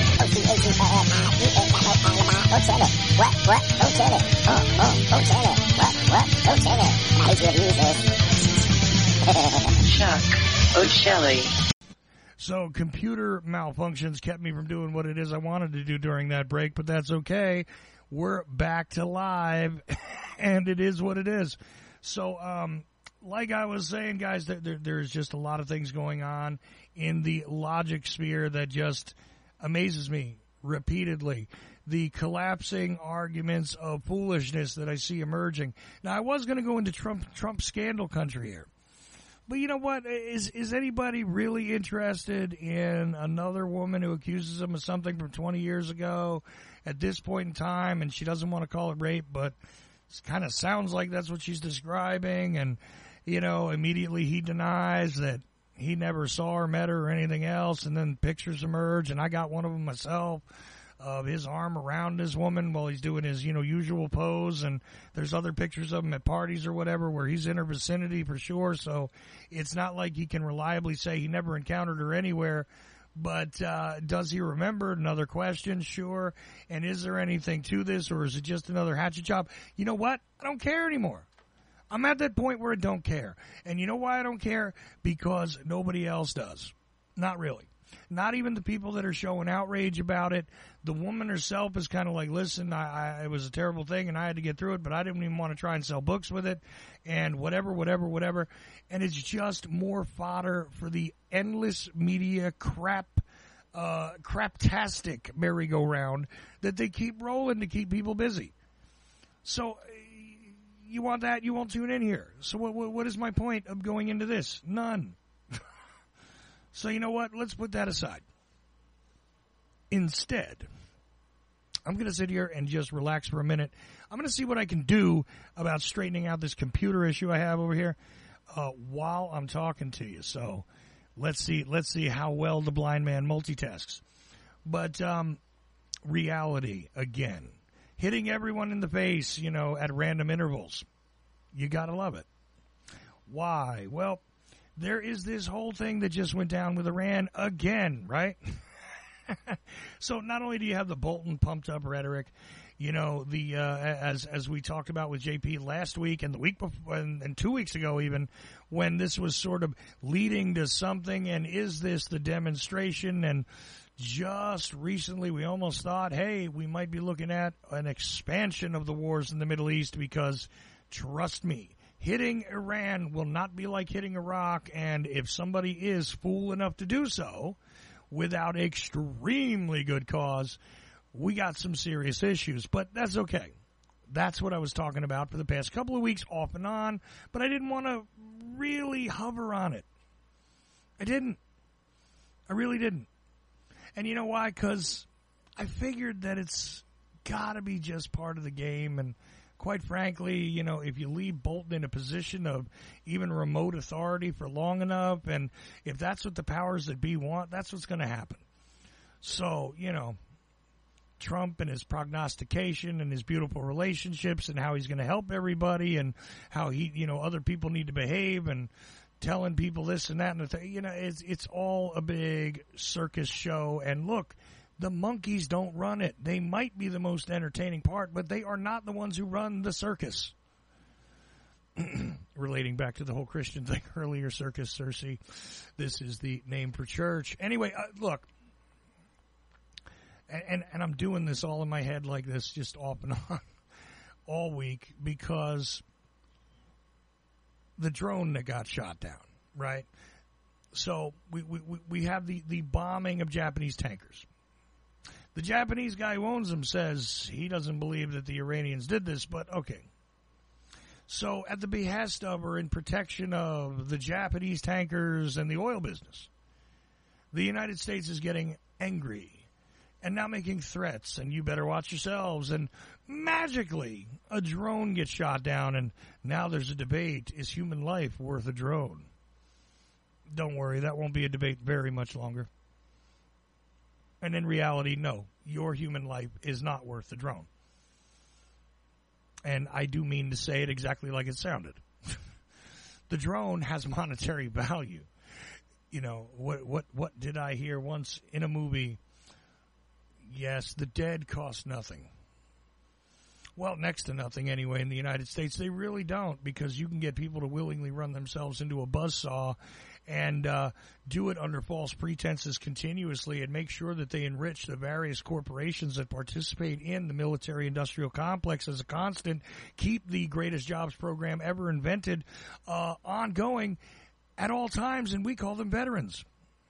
Chuck Ocelli. So computer malfunctions kept me from doing what it is I wanted to do during that break, but that's okay. We're back to live, and it is what it is. So, like I was saying, guys, there's just a lot of things going on in the logic sphere that just amazes me repeatedly. The collapsing arguments of foolishness that I see emerging. Now, I was going to go into Trump scandal country here. But you know what? Is anybody really interested in another woman who accuses him of something from 20 years ago at this point in time, and she doesn't want to call it rape, but it kind of sounds like that's what she's describing, and, you know, immediately he denies that he never saw her, met her, or anything else, and then pictures emerge, and I got one of them myself, of his arm around his woman while he's doing his, usual pose, and there's other pictures of him at parties or whatever where he's in her vicinity for sure, so it's not like he can reliably say he never encountered her anywhere, but does he remember? Another question, sure, and is there anything to this, or is it just another hatchet job? You know what? I don't care anymore. I'm at that point where I don't care, and you know why I don't care? Because nobody else does. Not really. Not even the people that are showing outrage about it. The woman herself is kind of like, listen, it was a terrible thing, and I had to get through it, but I didn't even want to try and sell books with it, and whatever. And it's just more fodder for the endless media craptastic merry-go-round that they keep rolling to keep people busy. So you want that? You won't tune in here. So what is my point of going into this? None. So you know what? Let's put that aside. Instead, I'm going to sit here and just relax for a minute. I'm going to see what I can do about straightening out this computer issue I have over here while I'm talking to you. So let's see how well the blind man multitasks. But reality, again, hitting everyone in the face, at random intervals. You got to love it. Why? Well, there is this whole thing that just went down with Iran again, right? So not only do you have the Bolton pumped up rhetoric, as we talked about with JP last week and the week before and 2 weeks ago even, when this was sort of leading to something, and is this the demonstration? And just recently we almost thought, hey, we might be looking at an expansion of the wars in the Middle East because, trust me, hitting Iran will not be like hitting Iraq, and if somebody is fool enough to do so without extremely good cause, we got some serious issues. But that's okay. That's what I was talking about for the past couple of weeks off and on, but I didn't want to really hover on it. I didn't. I really didn't. And you know why? Because I figured that it's got to be just part of the game, and quite frankly, if you leave Bolton in a position of even remote authority for long enough, and if that's what the powers that be want, that's what's going to happen. So, Trump and his prognostication and his beautiful relationships and how he's going to help everybody and how he, other people need to behave and telling people this and that and the thing, it's all a big circus show. And look, the monkeys don't run it. They might be the most entertaining part, but they are not the ones who run the circus. Relating back to the whole Christian thing earlier, Circus Circe. This is the name for church. Anyway, look, and I'm doing this all in my head like this, just off and on, all week, because the drone that got shot down, right? So we have the bombing of Japanese tankers. The Japanese guy who owns them says he doesn't believe that the Iranians did this, but okay. So at the behest of or in protection of the Japanese tankers and the oil business, the United States is getting angry and now making threats, and you better watch yourselves. And magically, a drone gets shot down, and now there's a debate. Is human life worth a drone? Don't worry, that won't be a debate very much longer. And in reality, no, your human life is not worth the drone. And I do mean to say it exactly like it sounded. The drone has monetary value. You know, what did I hear once in a movie? Yes, the dead cost nothing. Well, next to nothing anyway in the United States. They really don't, because you can get people to willingly run themselves into a buzzsaw and do it under false pretenses continuously and make sure that they enrich the various corporations that participate in the military-industrial complex as a constant, keep the greatest jobs program ever invented ongoing at all times, and we call them veterans.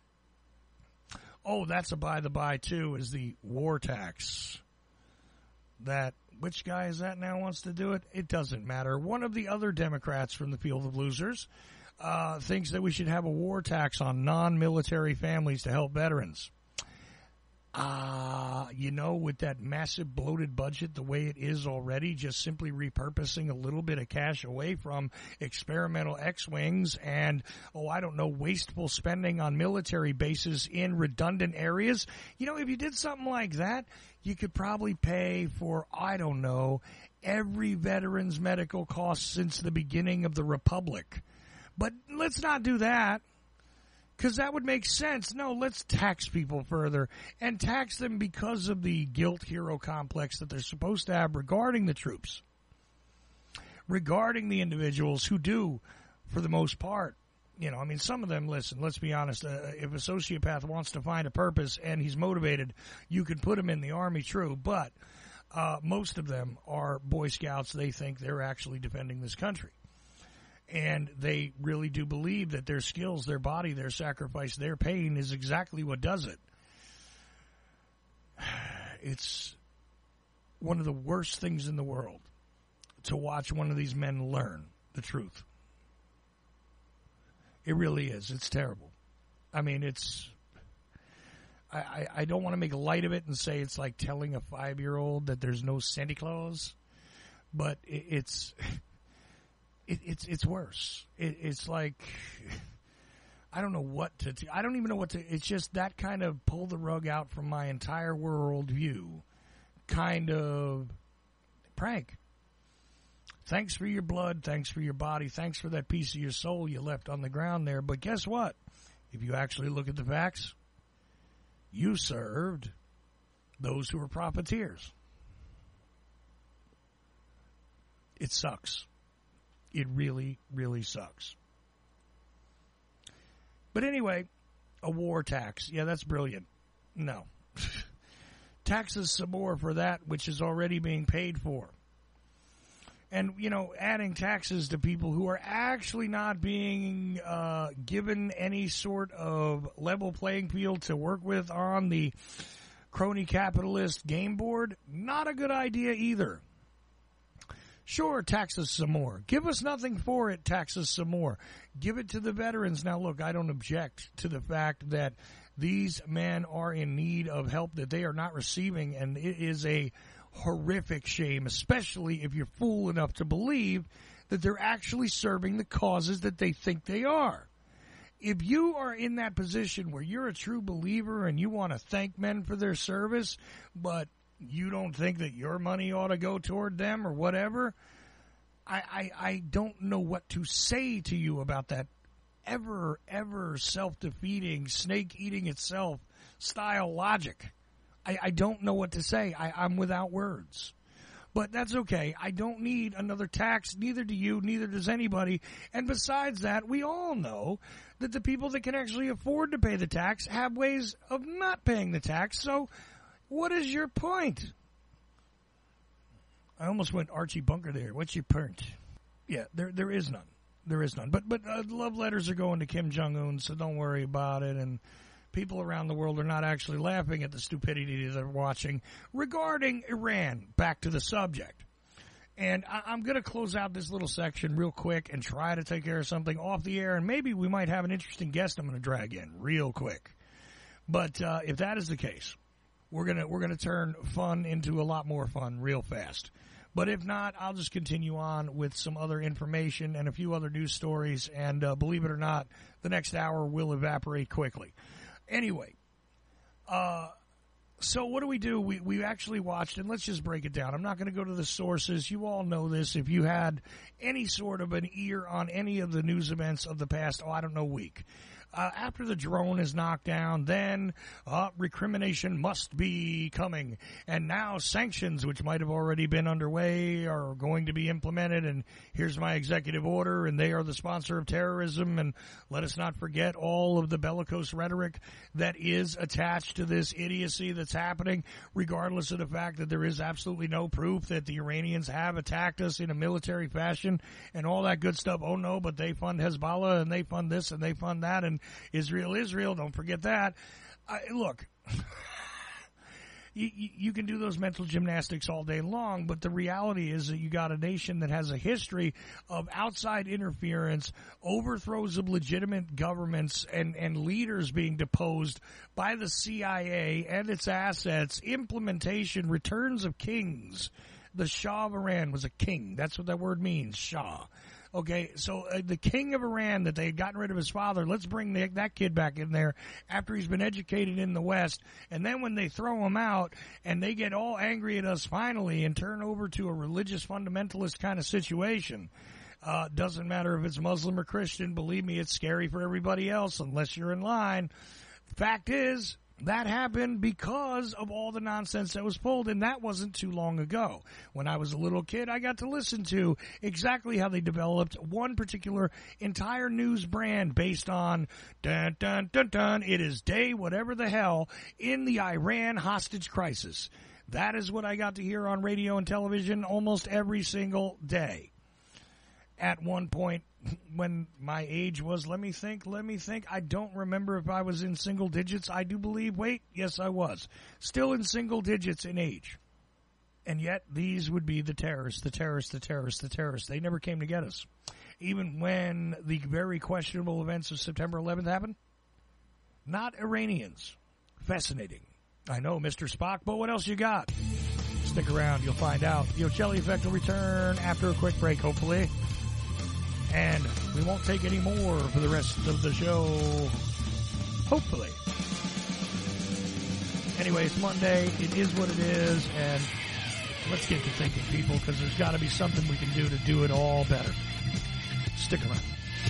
Oh, that's a by-the-by, too, is the war tax. That, which guy is that now wants to do it? It doesn't matter. One of the other Democrats from the field of losers thinks that we should have a war tax on non-military families to help veterans. You know, with that massive bloated budget the way it is already, just simply repurposing a little bit of cash away from experimental X-Wings and, wasteful spending on military bases in redundant areas. You know, if you did something like that, you could probably pay for, every veteran's medical cost since the beginning of the Republic. But let's not do that, because that would make sense. No, let's tax people further, and tax them because of the guilt hero complex that they're supposed to have regarding the troops, regarding the individuals who do, for the most part. You know, I mean, some of them, listen, let's be honest, if a sociopath wants to find a purpose and he's motivated, you can put him in the Army, true, but most of them are Boy Scouts. They think they're actually defending this country. And they really do believe that their skills, their body, their sacrifice, their pain is exactly what does it. It's one of the worst things in the world to watch one of these men learn the truth. It really is. It's terrible. I mean, it's... I don't want to make light of it and say it's like telling a 5-year-old that there's no Santa Claus, but it's worse. It's like, I don't know what to do. I don't even know what to, it's just that kind of pull the rug out from my entire worldview kind of prank. Thanks for your blood. Thanks for your body. Thanks for that piece of your soul you left on the ground there. But guess what? If you actually look at the facts, you served those who were profiteers. It sucks. It really, really sucks. But anyway, a war tax. Yeah, that's brilliant. No. Taxes some more for that which is already being paid for. And, you know, adding taxes to people who are actually not being given any sort of level playing field to work with on the crony capitalist game board, not a good idea either. Sure, tax us some more. Give us nothing for it, tax us some more. Give it to the veterans. Now, look, I don't object to the fact that these men are in need of help that they are not receiving, and it is a horrific shame, especially if you're fool enough to believe that they're actually serving the causes that they think they are. If you are in that position where you're a true believer and you want to thank men for their service, but you don't think that your money ought to go toward them or whatever, I don't know what to say to you about that ever self-defeating, snake-eating itself style logic. I don't know what to say. I'm without words. But that's okay. I don't need another tax. Neither do you. Neither does anybody. And besides that, we all know that the people that can actually afford to pay the tax have ways of not paying the tax. So What is your point? I almost went Archie Bunker there. What's your point? Yeah, there is none. There is none. But love letters are going to Kim Jong-un, so don't worry about it. And people around the world are not actually laughing at the stupidity they're watching regarding Iran. Back to the subject. And I'm going to close out this little section real quick and try to take care of something off the air. And maybe we might have an interesting guest I'm going to drag in real quick. But if that is the case, we're gonna turn fun into a lot more fun real fast. But if not, I'll just continue on with some other information and a few other news stories. And believe it or not, the next hour will evaporate quickly. Anyway, so what do? We actually watched, and let's just break it down. I'm not going to go to the sources. You all know this. If you had any sort of an ear on any of the news events of the past, week. After the drone is knocked down, then recrimination must be coming. And now sanctions, which might have already been underway, are going to be implemented. And here's my executive order, and they are the sponsor of terrorism. And let us not forget all of the bellicose rhetoric that is attached to this idiocy that's happening, regardless of the fact that there is absolutely no proof that the Iranians have attacked us in a military fashion and all that good stuff. Oh, no, but they fund Hezbollah, and they fund this, and they fund that, and Israel, don't forget that. Look, you can do those mental gymnastics all day long, but the reality is that you got a nation that has a history of outside interference, overthrows of legitimate governments, and leaders being deposed by the CIA and its assets, implementation, returns of kings. The Shah of Iran was a king. That's what that word means, Shah. Okay, so the king of Iran that they had gotten rid of his father, let's bring that kid back in there after he's been educated in the West. And then when they throw him out and they get all angry at us finally and turn over to a religious fundamentalist kind of situation, doesn't matter if it's Muslim or Christian, believe me, it's scary for everybody else unless you're in line. Fact is, that happened because of all the nonsense that was pulled, and that wasn't too long ago. When I was a little kid, I got to listen to exactly how they developed one particular entire news brand based on, dun, dun, dun, dun, it is day whatever the hell in the Iran hostage crisis. That is what I got to hear on radio and television almost every single day. At one point, when my age was, let me think, I don't remember if I was in single digits. I do believe, yes, I was. Still in single digits in age. And yet, these would be the terrorists. They never came to get us. Even when the very questionable events of September 11th happened. Not Iranians. Fascinating. I know, Mr. Spock, but what else you got? Stick around, you'll find out. The Ocelli Effect will return after a quick break, hopefully. And we won't take any more for the rest of the show. Hopefully. Anyway, it's Monday. It is what it is. And let's get to thinking, people, because there's got to be something we can do to do it all better. Stick around.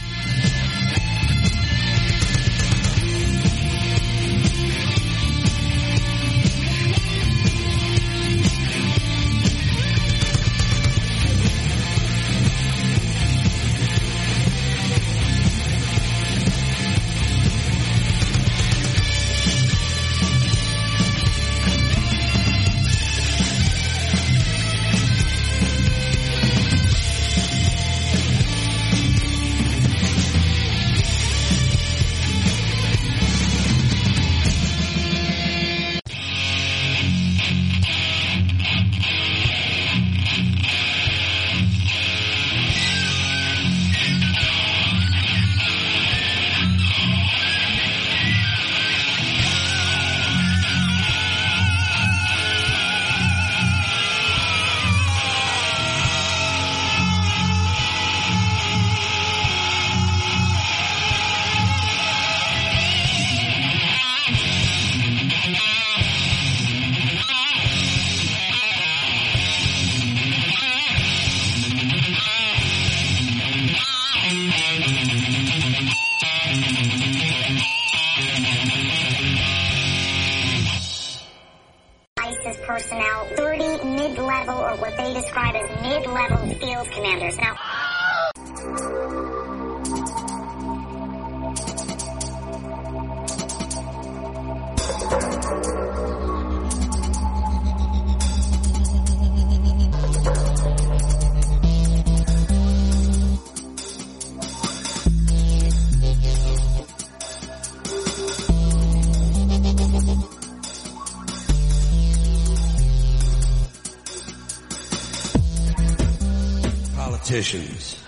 personnel, 30 mid-level, or what they describe as mid-level field commanders. Now, politicians.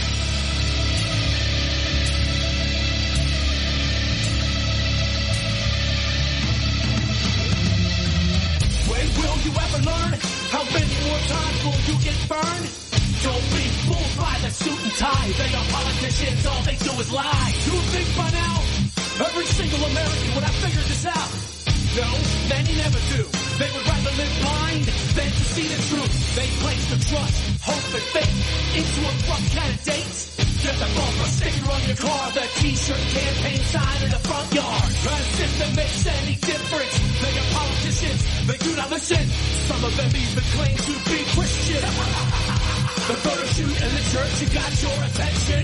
When will you ever learn? How many more times will you get burned? Don't be fooled by the suit and tie. They are politicians, all they do is lie. You think by now, every single American would have figured this out? No, many never do. They would rather live blind than to see the truth. They place the trust, hope, and faith into a corrupt candidate. Get the bumper sticker on your car, the t-shirt campaign sign in the front yard. As if that makes any difference. They are politicians, they do not listen. Some of them even claim to be Christian. The photo shoot in the church, you got your attention.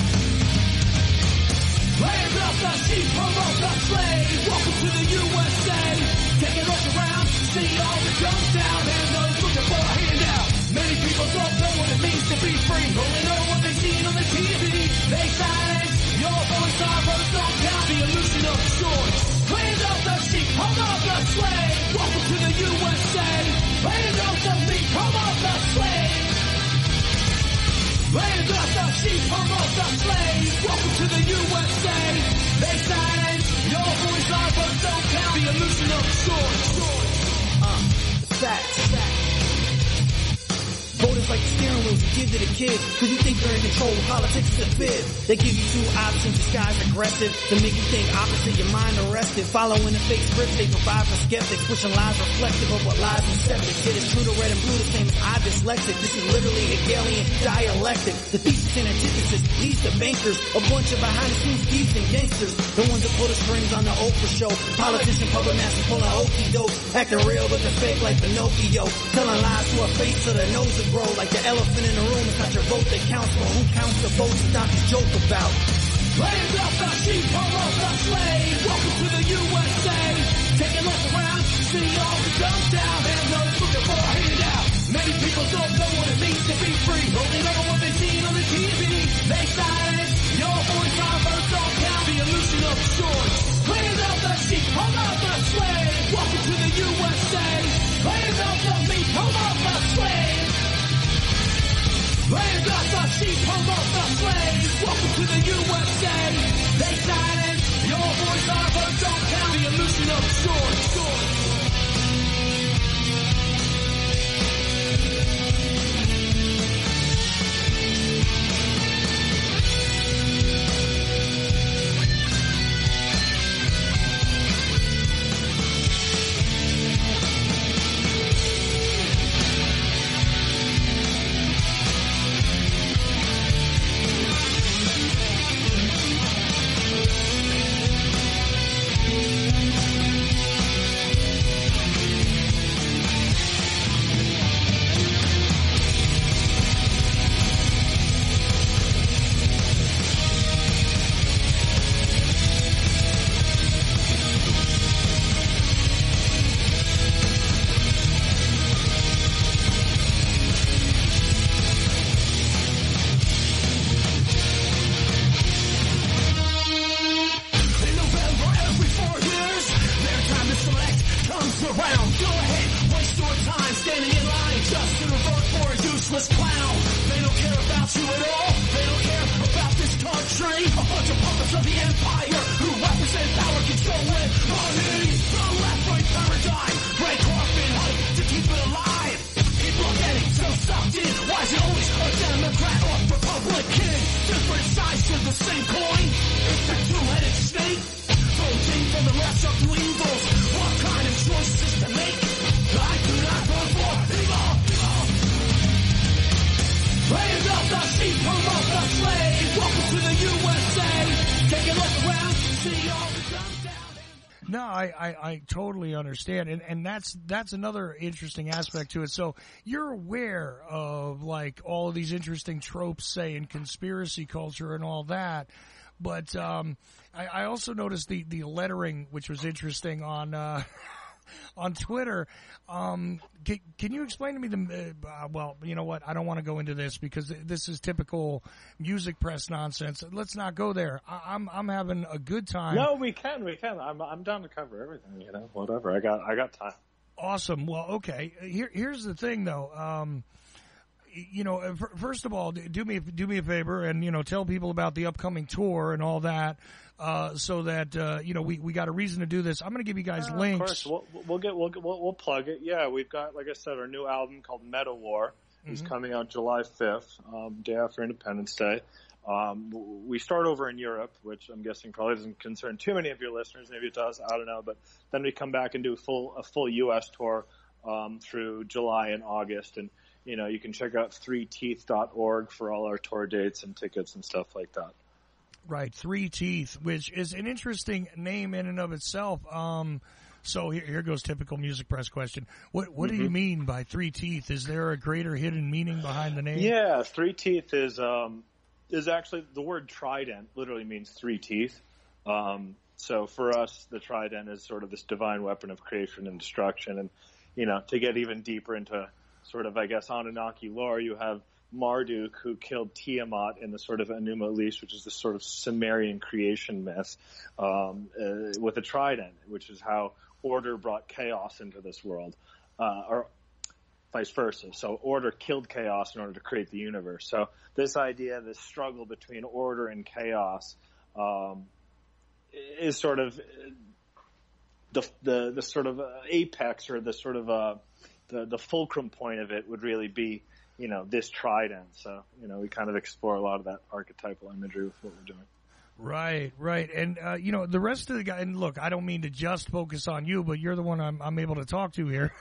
Land of the sheep, home of the slave. Welcome to the USA. Take a look around, see all the junk down, and those looking for a handout. Many people don't know what it means to be free. Only know what they've seen on the TV. They silence your voice, our votes don't count. The illusion of choice. Land of the sheep, home of the slave. Welcome to the USA. Land of the sheep, home of the slave. Land of the sheep, home of the slave. Welcome to the USA. They silence your voice, our votes don't count. The illusion of choice. Facts. Voters like the steering wheels you give to the kids, cause you think they're in control. Politics is a fib. They give you two options, disguised aggressive, to make you think opposite, your mind arrested. Following the fake scripts they provide for skeptics, pushing lies reflective of what lies and septic. It is true to red and blue, the same as I dyslexic. This is literally Hegelian dialectic. The thesis and antithesis leads to bankers, a bunch of behind the scenes thieves and gangsters. The ones that pull the strings on the Oprah show. Politician, puppet master pulling okey dokes, acting real but they're fake like Pinocchio. Telling lies to our face so their nose will grow. Like the elephant in the room, it's not your vote that counts, but who counts the votes is not to joke about. Land of the sheep, home of the slave. Welcome to the USA. Take a look around, see all the dumb down, and those looking for a handout. Many people don't know what it means to be free. Only know what they've seen on the TV. They silence your voice, our votes don't count. The illusion of choice. Land of the sheep, home of the slave. Welcome to the USA. Land of the sheep, home of the slave. Land of the sheep, home of the slave. Welcome to the USA. They silence your voice, our votes don't count. The illusion of choice. No, I totally understand, and that's another interesting aspect to it. So you're aware of like all of these interesting tropes, say in conspiracy culture and all that, but I also noticed the lettering, which was interesting on on Twitter. Can you explain to me the? Well, you know what? I don't want to go into this because this is typical music press nonsense. Let's not go there. I'm having a good time. No, we can. I'm down to cover everything. You know, whatever. I got time. Awesome. Well, okay. Here's the thing, though. you know, first of all, do me a favor and, you know, tell people about the upcoming tour and all that, so that, you know, we got a reason to do this. I'm going to give you guys links. Of course, we'll plug it. Yeah, we've got, like I said, our new album called Meta War is coming out July 5th, day after Independence Day. We start over in Europe, which I'm guessing probably doesn't concern too many of your listeners. Maybe it does. I don't know. But then we come back and do a full U.S. tour through July and August. And, you know, you can check out 3teeth.org for all our tour dates and tickets and stuff like that. Right, 3 Teeth, which is an interesting name in and of itself. So here goes typical Music Press question. What do you mean by 3 Teeth? Is there a greater hidden meaning behind the name? Yeah, 3 Teeth is actually the word trident literally means 3 teeth. So for us, the trident is sort of this divine weapon of creation and destruction. And, you know, to get even deeper into sort of, I guess, Anunnaki lore, you have Marduk, who killed Tiamat in the sort of Enuma Elish, which is this sort of Sumerian creation myth, with a trident, which is how order brought chaos into this world, or vice versa. So order killed chaos in order to create the universe. So this idea, this struggle between order and chaos, is sort of the sort of apex, or the sort of the fulcrum point of it would really be, you know, this trident. So, you know, we kind of explore a lot of that archetypal imagery with what we're doing. Right. And, you know, the rest of the guys, and look, I don't mean to just focus on you, but you're the one I'm able to talk to here.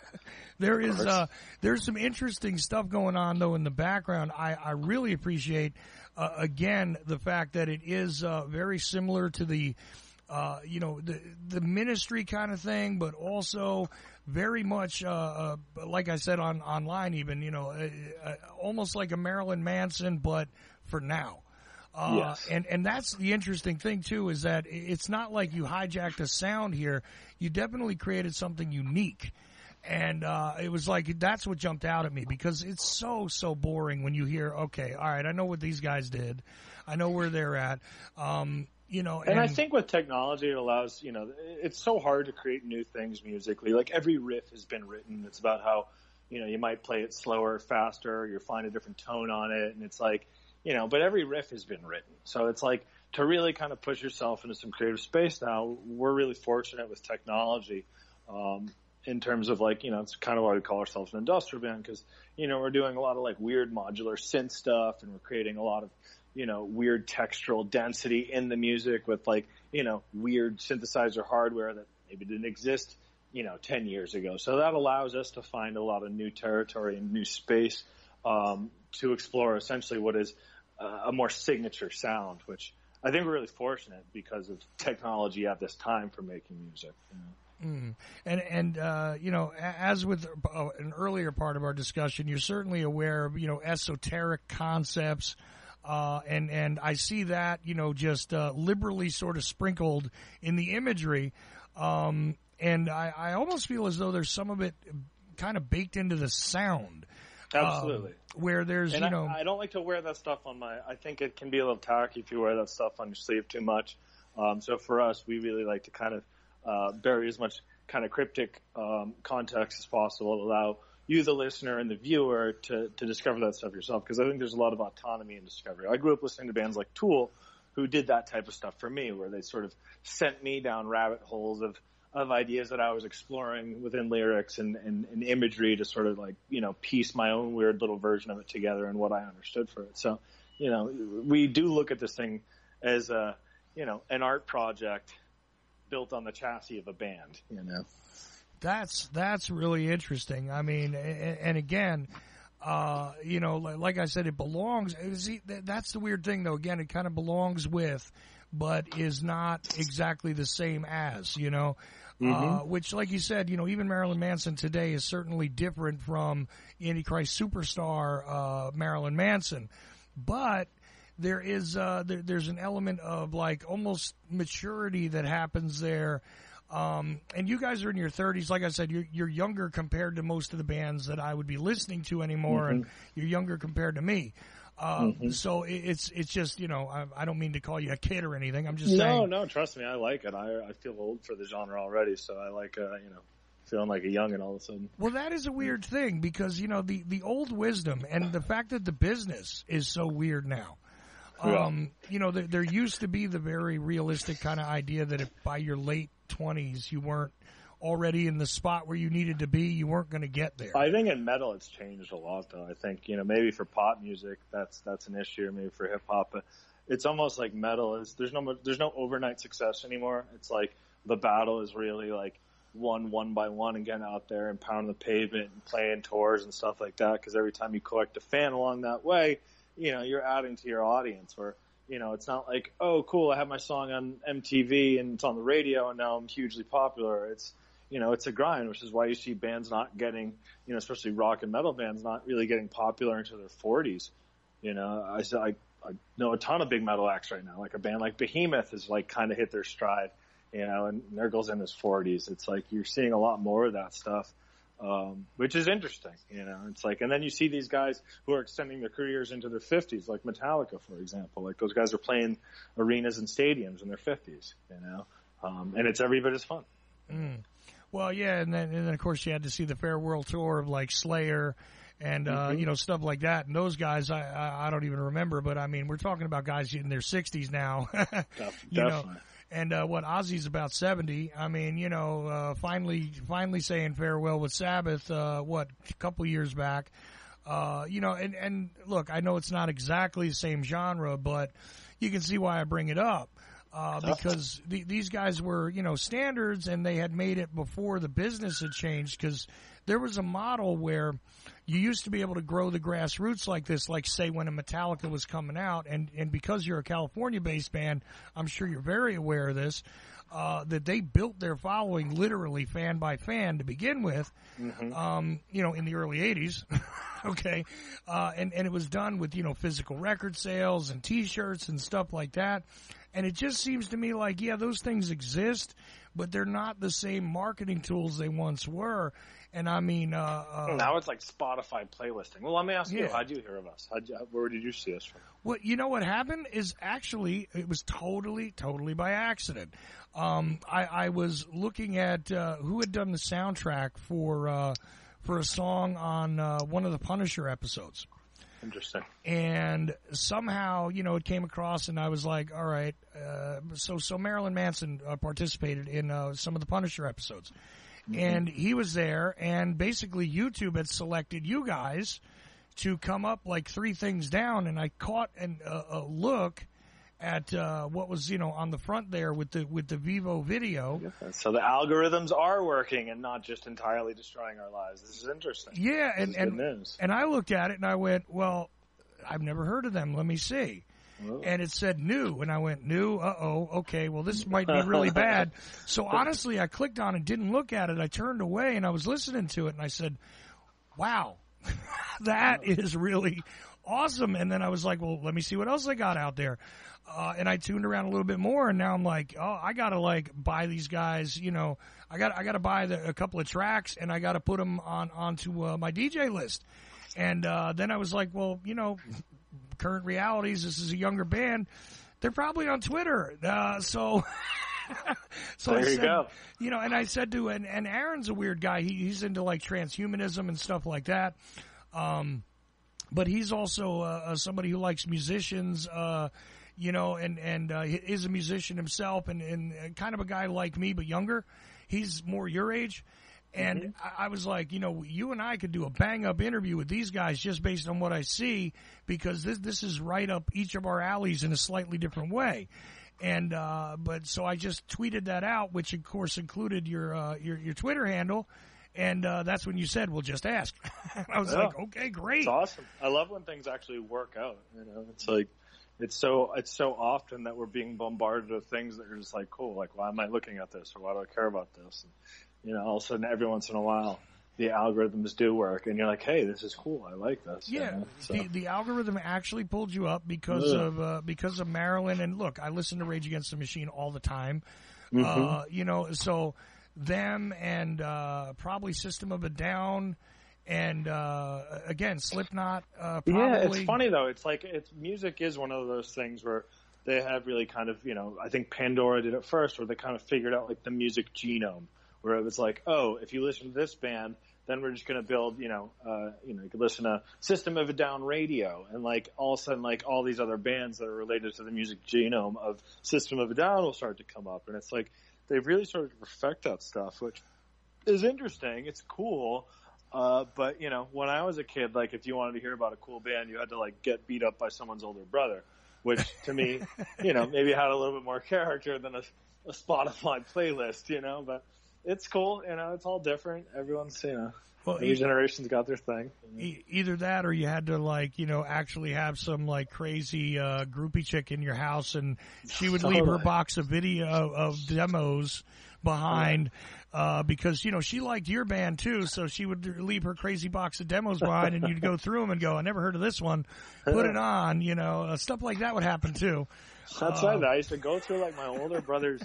There's some interesting stuff going on, though, in the background. I really appreciate, again, the fact that it is very similar to the, you know, the ministry kind of thing, but also very much, like I said online even, you know, almost like a Marilyn Manson, but for now. Yes. And that's the interesting thing, too, is that it's not like you hijacked a sound here. You definitely created something unique. And it was like, that's what jumped out at me, because it's so boring when you hear, okay, all right, I know what these guys did. I know where they're at. You know, and I think with technology, it allows, you know, it's so hard to create new things musically. Like every riff has been written. It's about how, you know, you might play it slower, faster, you find a different tone on it. And it's like, you know, but every riff has been written. So it's like, to really kind of push yourself into some creative space now, we're really fortunate with technology, in terms of, like, you know, it's kind of why we call ourselves an industrial band, because, you know, we're doing a lot of like weird modular synth stuff, and we're creating a lot of, you know, weird textural density in the music with, like, you know, weird synthesizer hardware that maybe didn't exist, you know, 10 years ago. So that allows us to find a lot of new territory and new space, to explore essentially what is a more signature sound, which I think we're really fortunate because of technology at this time for making music. You know? And you know, as with an earlier part of our discussion, you're certainly aware of, you know, esoteric concepts, and I see that, you know, just liberally sort of sprinkled in the imagery, and I almost feel as though there's some of it kind of baked into the sound. Absolutely. Where there's, and you know, I don't like to wear that stuff on I think it can be a little tacky if you wear that stuff on your sleeve too much. So for us, we really like to kind of bury as much kind of cryptic context as possible, allow you, the listener, and the viewer to discover that stuff yourself, because I think there's a lot of autonomy in discovery. I grew up listening to bands like Tool, who did that type of stuff for me, where they sort of sent me down rabbit holes of ideas that I was exploring within lyrics and imagery to sort of, like, you know, piece my own weird little version of it together and what I understood for it. So, you know, we do look at this thing as a, you know, an art project built on the chassis of a band, you know. That's really interesting. I mean, and again, you know, like I said, it belongs. See, that's the weird thing, though. Again, it kind of belongs with, but is not exactly the same as, you know. Which, like you said, you know, even Marilyn Manson today is certainly different from Antichrist Superstar Marilyn Manson, but there is there's an element of, like, almost maturity that happens there. And you guys are in your 30s. Like I said, you're younger compared to most of the bands that I would be listening to anymore, and you're younger compared to me. So it's just, you know, I don't mean to call you a kid or anything. I'm just saying. No, trust me, I like it. I feel old for the genre already, so I like, you know, feeling like a youngin' all of a sudden. Well, that is a weird thing because, you know, the old wisdom and the fact that the business is so weird now. You know, there used to be the very realistic kind of idea that if by your late 20s you weren't already in the spot where you needed to be, you weren't going to get there. I think in metal it's changed a lot, though. I think, you know, maybe for pop music that's an issue, or maybe for hip hop, but it's almost like metal is there's no overnight success anymore. It's like the battle is really like one by one and getting out there and pounding the pavement and playing tours and stuff like that. Because every time you collect a fan along that way, you know, you're adding to your audience. Where, you know, it's not like, oh, cool, I have my song on MTV and it's on the radio and now I'm hugely popular. It's, you know, it's a grind, which is why you see bands not getting, you know, especially rock and metal bands not really getting popular into their 40s. You know, I know a ton of big metal acts right now. Like a band like Behemoth has like kind of hit their stride. You know, and Nurgle's in his 40s. It's like you're seeing a lot more of that stuff, which is interesting. You know, it's like, and then you see these guys who are extending their careers into their 50s, like Metallica, for example. Like those guys are playing arenas and stadiums in their 50s. You know, and it's every bit as fun. Mm. Well, yeah, and then of course you had to see the Farewell tour of like Slayer and you know, stuff like that. And those guys, I don't even remember, but I mean, we're talking about guys in their 60s now. You know? And what Ozzy's about 70. I mean, you know, finally saying farewell with Sabbath. A couple years back. You know, and look, I know it's not exactly the same genre, but you can see why I bring it up. Because these guys were, you know, standards, and they had made it before the business had changed. Because there was a model where you used to be able to grow the grassroots like this, like say when a Metallica was coming out, and because you're a California-based band, I'm sure you're very aware of this, that they built their following literally fan by fan to begin with, you know, in the early 80s, okay, and it was done with, you know, physical record sales and T-shirts and stuff like that, and it just seems to me like, yeah, those things exist, but they're not the same marketing tools they once were. And I mean, now it's like Spotify playlisting. Well, let me ask you, how'd you hear of us? Where did you see us from? Well, you know what happened is actually it was totally by accident. I was looking at who had done the soundtrack for a song on one of the Punisher episodes. Interesting. And somehow, you know, it came across, and I was like, all right. So Marilyn Manson participated in some of the Punisher episodes. And he was there, and basically YouTube had selected you guys to come up like 3 things down, and I caught a look at what was, you know, on the front there with the Vivo video. So the algorithms are working and not just entirely destroying our lives. This is interesting. Yeah, good news. And I looked at it and I went, well, I've never heard of them. Let me see. And it said new, and I went, new, okay, well, this might be really bad. So honestly, I clicked on it, didn't look at it, I turned away, and I was listening to it, and I said, wow, that is really awesome. And then I was like, well, let me see what else I got out there. And I tuned around a little bit more, and now I'm like, oh, I gotta like buy these guys, you know, I gotta buy a couple of tracks, and I gotta put them onto my DJ list. And then I was like, well, you know, current realities, this is a younger band, they're probably on Twitter, so there I said, you go. You know, and I said to, and Aaron's a weird guy, he's into like transhumanism and stuff like that, but he's also somebody who likes musicians, you know, and is a musician himself, and kind of a guy like me but younger. He's more your age. And I was like, you know, you and I could do a bang-up interview with these guys just based on what I see, because this is right up each of our alleys in a slightly different way. And but so I just tweeted that out, which of course included your Twitter handle, and that's when you said, "Well, just ask." I was like, "Okay, great." It's awesome. I love when things actually work out. You know, it's like it's so often that we're being bombarded with things that are just like, cool. Like, why am I looking at this, or why do I care about this? And, you know, all of a sudden, every once in a while, the algorithms do work, and you're like, "Hey, this is cool. I like this." Yeah, you know? So. The algorithm actually pulled you up because of Marilyn. And look, I listen to Rage Against the Machine all the time. You know, so them and probably System of a Down, and again Slipknot. Probably. Yeah, it's funny though. It's like music is one of those things where they have really kind of, you know, I think Pandora did it first, where they kind of figured out like the music genome, where it was like, oh, if you listen to this band, then we're just going to build, you could listen to System of a Down radio, and like all of a sudden, like all these other bands that are related to the music genome of System of a Down will start to come up, and it's like they've really started to perfect that stuff, which is interesting. It's cool. But you know, when I was a kid, like if you wanted to hear about a cool band, you had to like get beat up by someone's older brother, which to me, you know, maybe had a little bit more character than a Spotify playlist, you know, but it's cool. You know, it's all different. Everyone's, you know, every generation's got their thing. Either that or you had to like, you know, actually have some like crazy, groupie chick in your house, and she would leave her box of video of demos behind, because, you know, she liked your band too, so she would leave her crazy box of demos behind, and you'd go through them and go, I never heard of this one, put it on, you know, stuff like that would happen too. That's right. I used to go through like my older brother's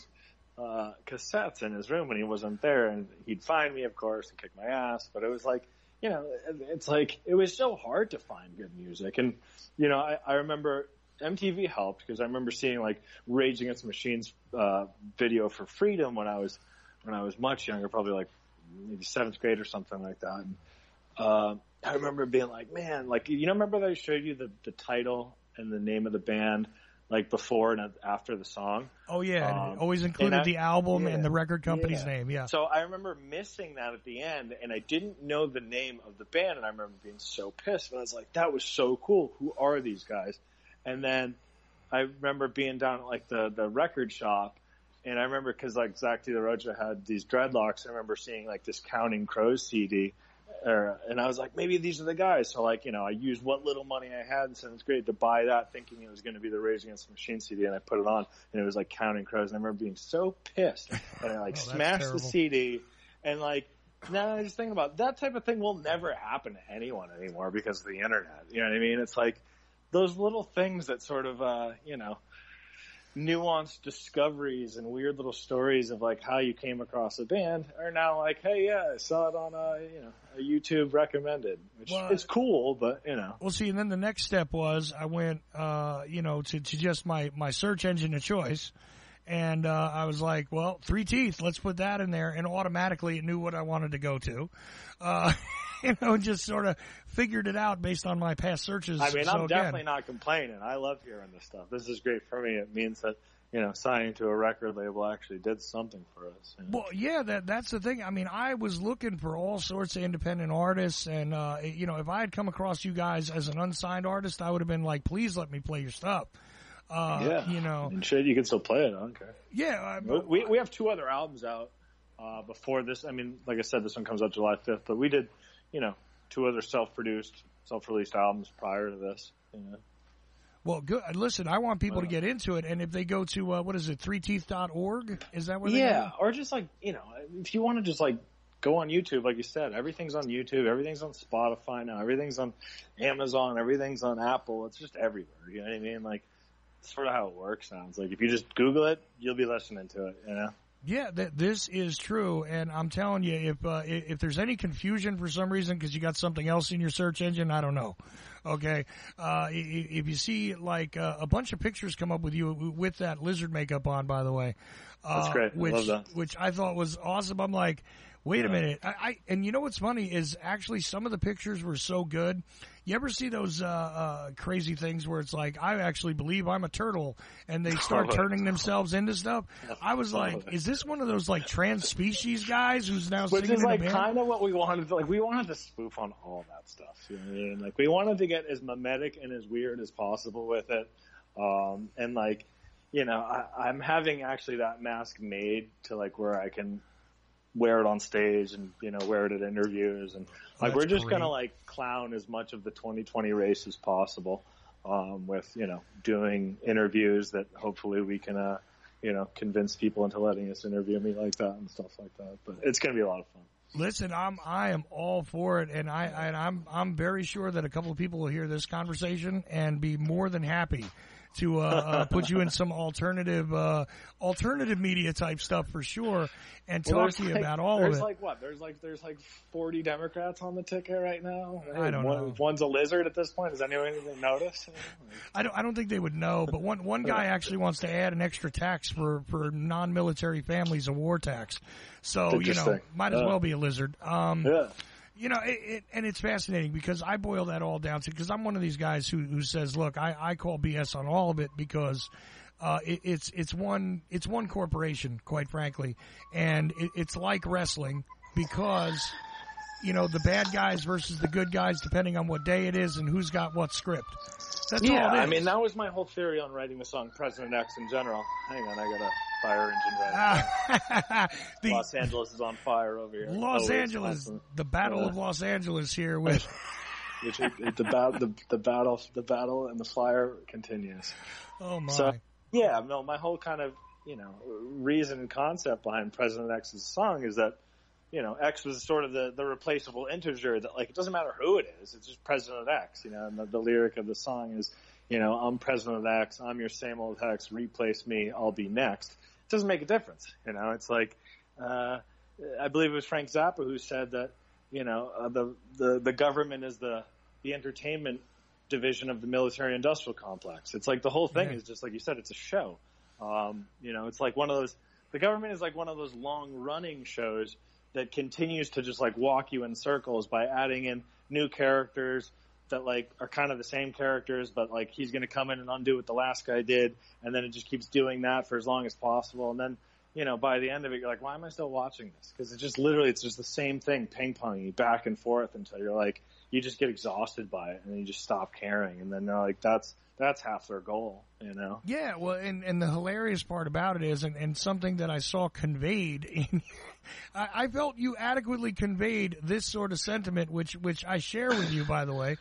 cassettes in his room when he wasn't there, and he'd find me, of course, and kick my ass, but it was like, you know, it's like, it was so hard to find good music. And, you know, I remember MTV helped, because I remember seeing like Rage Against the Machine's video for Freedom when I was much younger, probably like maybe 7th grade or something like that. And I remember being like, man, like, you know, remember that I showed you the title and the name of the band like before and after the song? Oh yeah, always included the album and the record company's name. Yeah. So I remember missing that at the end, and I didn't know the name of the band, and I remember being so pissed. And I was like, that was so cool. Who are these guys? And then I remember being down at like the record shop, and I remember because like Zach De La Rocha had these dreadlocks. I remember seeing like this Counting Crows CD, and I was like, maybe these are the guys. So like, you know, I used what little money I had in 7th grade to buy that, thinking it was going to be the Rage Against the Machine CD, and I put it on, and it was like Counting Crows. And I remember being so pissed, and I like smashed the CD, and like. Now I just think about that type of thing will never happen to anyone anymore because of the internet. You know what I mean? It's like those little things that sort of, you know, nuanced discoveries and weird little stories of like how you came across a band are now like, hey, yeah, I saw it on a YouTube recommended, which is cool, but you know. Well, see, and then the next step was I went, to just my search engine of choice. And I was like, well, 3 Teeth, let's put that in there. And automatically it knew what I wanted to go to. Just sort of figured it out based on my past searches. I mean, I'm definitely not complaining. I love hearing this stuff. This is great for me. It means that, you know, signing to a record label actually did something for us. You know? Well, yeah, that's the thing. I mean, I was looking for all sorts of independent artists. And, if I had come across you guys as an unsigned artist, I would have been like, please let me play your stuff. And shit, you can still play it. I don't care. Yeah, we have 2 other albums out before this. I mean, like I said, this one comes out July 5th, but we did, 2 other self-released albums prior to this. You know. Well, good. Listen, I want people to get into it, and if they go to 3teeth.org, is that where they go? Or just like if you want to just like go on YouTube, like you said, everything's on YouTube, everything's on Spotify now, everything's on Amazon, everything's on Apple. It's just everywhere. You know what I mean? Like. It's sort of how it works now. It's like if you just Google it, you'll be listening to it, you know? Yeah, this is true, and I'm telling you, if there's any confusion for some reason because you got something else in your search engine, I don't know. Okay, if you see like a bunch of pictures come up with you with that lizard makeup on, by the way, that's great. I love that. Which I thought was awesome. I'm like, wait a minute, and you know what's funny is actually some of the pictures were so good. You ever see those crazy things where it's like, I actually believe I'm a turtle, and they start turning themselves into stuff? I was like, is this one of those like trans species guys who's now singing in a band? Which is like kind of what we wanted to, like we wanted to spoof on all that stuff. You know what I mean? Like we wanted to get as mimetic and as weird as possible with it. And like, I'm having actually that mask made to like where I can wear it on stage and, wear it at interviews. And like, we're just going to like clown as much of the 2020 race as possible, with, doing interviews that hopefully we can, convince people into letting us interview me like that and stuff like that. But it's going to be a lot of fun. Listen, I am all for it, and I'm very sure that a couple of people will hear this conversation and be more than happy to put you in some alternative media type stuff for sure, and talk to you about all of it. There's like 40 Democrats on the ticket right now. I don't know. One's a lizard at this point. Does anyone even notice? I don't think they would know, but one guy actually wants to add an extra tax for non-military families, a war tax. So, might as well be a lizard. And it's fascinating because I boil that all down to, because I'm one of these guys who says, look, I call BS on all of it because it's one corporation, quite frankly, and it's like wrestling because the bad guys versus the good guys, depending on what day it is and who's got what script. That's all it is. I mean, that was my whole theory on writing the song President X in general. Hang on, I got a fire engine running. Los Angeles is on fire over here. Los Angeles, the Battle of Los Angeles here with the battle and the fire continues. Oh my! So my whole kind of reason and concept behind President X's song is that X was sort of the replaceable integer that, like, it doesn't matter who it is. It's just President X, and the lyric of the song is, I'm President X, I'm your same old X, replace me, I'll be next. It doesn't make a difference, It's like, I believe it was Frank Zappa who said that, the government is the entertainment division of the military-industrial complex. It's like the whole thing is just, like you said, it's a show. It's like the government is like one of those long-running shows that continues to just like walk you in circles by adding in new characters that like are kind of the same characters, but like he's going to come in and undo what the last guy did. And then it just keeps doing that for as long as possible. And then, by the end of it, you're like, why am I still watching this? Cause it's just the same thing ping-ponging back and forth until you're like, you just get exhausted by it and then you just stop caring. And then they're like, that's half their goal, Yeah, well, and the hilarious part about it is, and something that I saw conveyed in, I felt you adequately conveyed this sort of sentiment, which I share with you, by the way,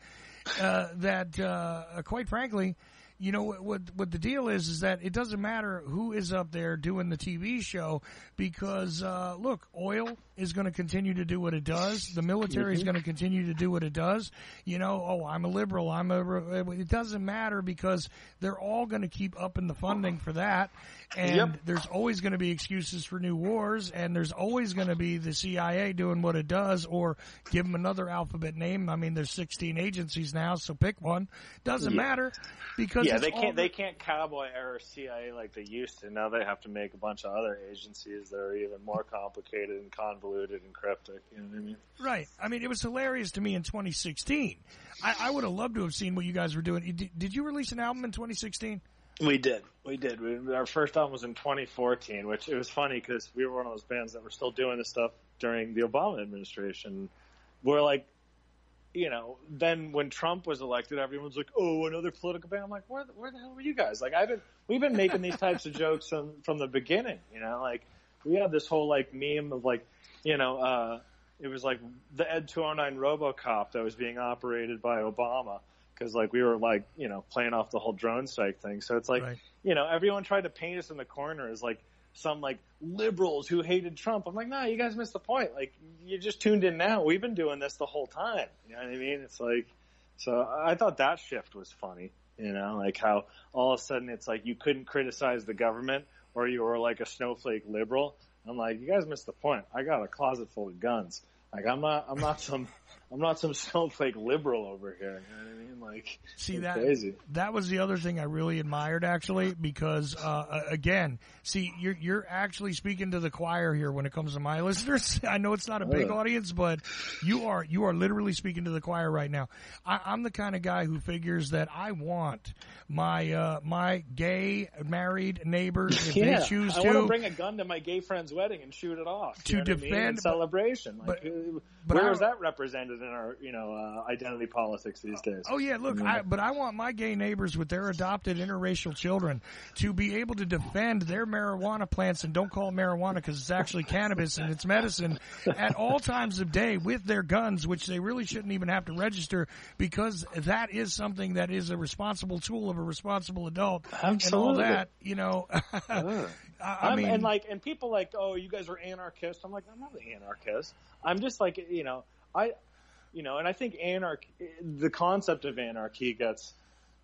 that quite frankly, what the deal is that it doesn't matter who is up there doing the TV show because, look, oil is going to continue to do what it does. The military is going to continue to do what it does. I'm a liberal. It doesn't matter because they're all going to keep upping the funding for that. And there's always going to be excuses for new wars, and there's always going to be the CIA doing what it does, or give them another alphabet name. I mean, there's 16 agencies now, so pick one. Doesn't matter because they can't cowboy era CIA like they used to. Now they have to make a bunch of other agencies that are even more complicated and convoluted and cryptic. You know what I mean? Right. I mean, it was hilarious to me in 2016. I would have loved to have seen what you guys were doing. Did you release an album in 2016? We did. Our first album was in 2014, which it was funny because we were one of those bands that were still doing this stuff during the Obama administration. We're like, then when Trump was elected, everyone's like, oh, another political band. I'm like, where the hell were you guys? Like, we've been making these types of jokes from the beginning, like we had this whole like meme of like, it was like the Ed 209 RoboCop that was being operated by Obama. Cause like we were like, playing off the whole drone strike thing. So it's like, everyone tried to paint us in the corner as like some like liberals who hated Trump. I'm like, nah, you guys missed the point. Like you just tuned in now. We've been doing this the whole time. You know what I mean? It's like, so I thought that shift was funny, like how all of a sudden it's like you couldn't criticize the government or you were like a snowflake liberal. I'm like, you guys missed the point. I got a closet full of guns. Like I'm not some snowflake liberal over here. You know what I mean? Like, see crazy. That was the other thing I really admired actually, because again, see, you're actually speaking to the choir here when it comes to my listeners. I know it's not a big audience, but you are literally speaking to the choir right now. I'm the kind of guy who figures that I want my gay married neighbors, if they choose to, I want to bring a gun to my gay friend's wedding and shoot it off to defend celebration. Like, but where is that represented in our identity politics these days? Oh yeah, look, but I want my gay neighbors with their adopted interracial children to be able to defend their marijuana plants, and don't call it marijuana because it's actually cannabis and it's medicine, at all times of day with their guns, which they really shouldn't even have to register, because that is something that is a responsible tool of a responsible adult. Absolutely. And all that, I mean, and people like, oh, you guys are anarchists. I'm like, I'm not an anarchist. I'm just like, and I think the concept of anarchy gets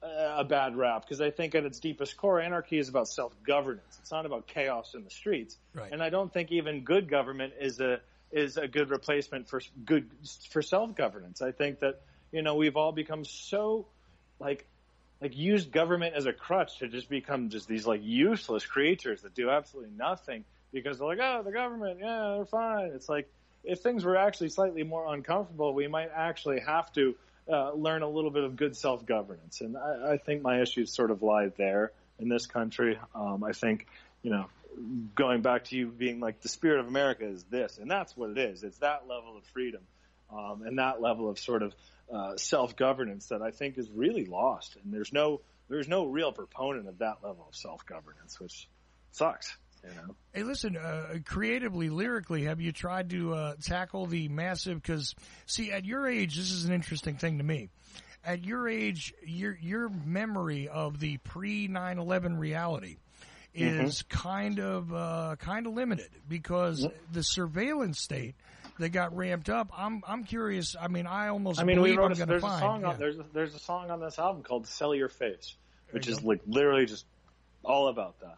a bad rap, because I think at its deepest core, anarchy is about self-governance. It's not about chaos in the streets. Right. And I don't think even good government is a good replacement for self-governance. I think that, we've all become so like used government as a crutch to just become just these like useless creatures that do absolutely nothing because they're like, oh, the government, yeah, they're fine. It's like, if things were actually slightly more uncomfortable, we might actually have to learn a little bit of good self-governance. And I think my issues sort of lie there in this country. I think, going back to you being like the spirit of America is this, and that's what it is. It's that level of freedom and that level of sort of self-governance that I think is really lost. And there's no real proponent of that level of self-governance, which sucks. Hey, listen, creatively, lyrically, have you tried to tackle the massive, because, see, at your age, this is an interesting thing to me. At your age, your memory of the pre-9/11 reality is kind of limited, because the surveillance state that got ramped up. I'm curious. I mean, believe I'm going to find. There's a song on this album called "Sell Your Face," which is like literally just all about that.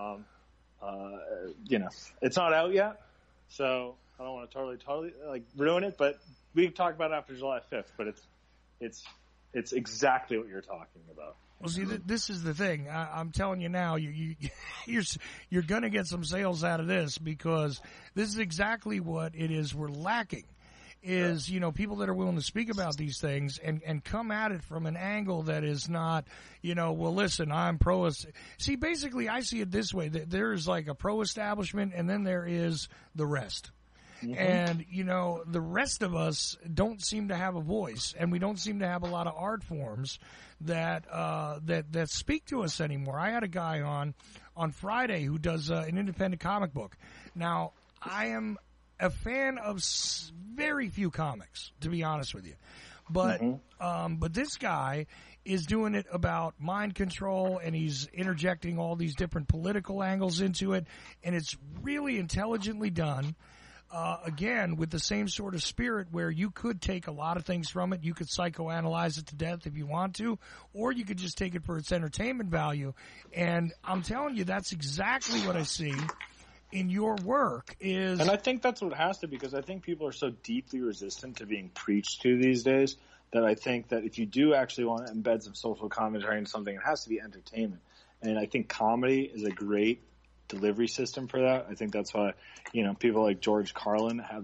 It's not out yet, so I don't want to totally like ruin it, but we can talk about it after July 5th, but it's exactly what you're talking about. Well, see, this is the thing. I'm telling you now, you're going to get some sales out of this, because this is exactly what it is we're lacking. Is, people that are willing to speak about these things and come at it from an angle that is not, well, listen, I'm pro. See, basically, I see it this way. There's like a pro-establishment, and then there is the rest. And, the rest of us don't seem to have a voice, and we don't seem to have a lot of art forms that speak to us anymore. I had a guy on Friday who does an independent comic book. Now, I am a fan of very few comics, to be honest with you. But this guy is doing it about mind control, and he's interjecting all these different political angles into it, and it's really intelligently done. Again, with the same sort of spirit where you could take a lot of things from it. You could psychoanalyze it to death if you want to, or you could just take it for its entertainment value. And I'm telling you, that's exactly what I see in your work is. And I think that's what it has to, because I think people are so deeply resistant to being preached to these days that I think that if you do actually want to embed some social commentary into something, it has to be entertainment. And I think comedy is a great delivery system for that. I think that's why, people like George Carlin had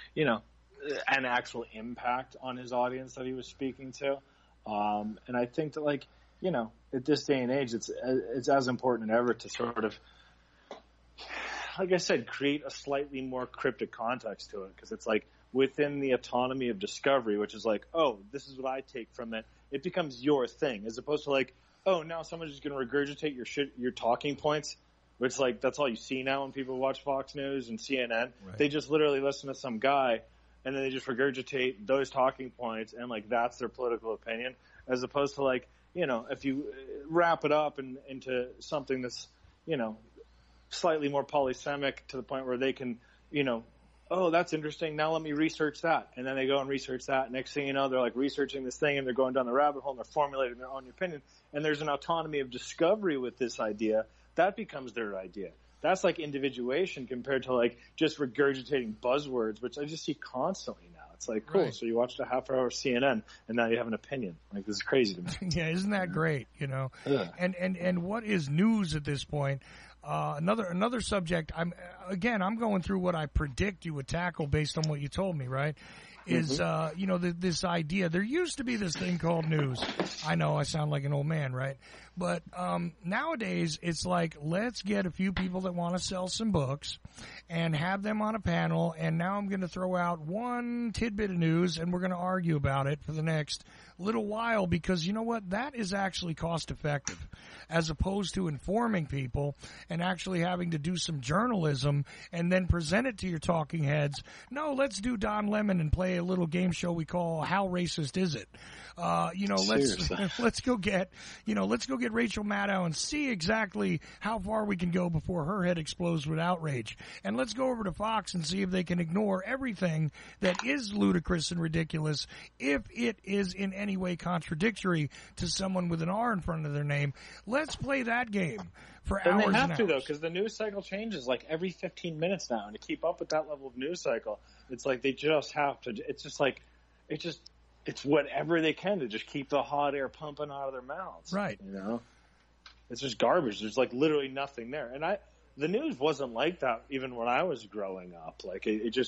an actual impact on his audience that he was speaking to. And I think that at this day and age, it's as important than ever to sort of, like I said, create a slightly more cryptic context to it, because it's like within the autonomy of discovery, which is like, oh, this is what I take from it. It becomes your thing, as opposed to like, oh, now someone's just going to regurgitate your talking points, which that's all you see now when people watch Fox News and CNN. Right. They just literally listen to some guy, and then they just regurgitate those talking points, and that's their political opinion, as opposed to if you wrap it up into something that's, slightly more polysemic to the point where they can, oh, that's interesting. Now let me research that. And then they go and research that. Next thing you know, they're like researching this thing, and they're going down the rabbit hole, and they're formulating their own opinion. And there's an autonomy of discovery with this idea. That becomes their idea. That's like individuation compared to just regurgitating buzzwords, which I just see constantly now. It's like, cool. Right. So you watched a half-hour CNN, and now you have an opinion. This is crazy to me. Yeah, isn't that great? Yeah. And what is news at this point? Another subject. I'm going through what I predict you would tackle based on what you told me. Right? Is this idea? There used to be this thing called news. I know I sound like an old man, right? But nowadays it's like, let's get a few people that want to sell some books and have them on a panel. And now I'm going to throw out one tidbit of news, and we're going to argue about it for the next little while, because you know what? That is actually cost effective, as opposed to informing people and actually having to do some journalism game and then present it to your talking heads. No, let's do Don Lemon and play a little game show we call How Racist Is It? Let's go get Rachel Maddow and see exactly how far we can go before her head explodes with outrage. And let's go over to Fox and see if they can ignore everything that is ludicrous and ridiculous if it is in any way contradictory to someone with an R in front of their name. Let's play that game for hours and hours. They have to, though, because the news cycle changes like every 15 minutes now. And to keep up with that level of news cycle, it's like they just have to – it's whatever they can to just keep the hot air pumping out of their mouths. Right. You know? It's just garbage. There's like literally nothing there. And the news wasn't like that even when I was growing up. Like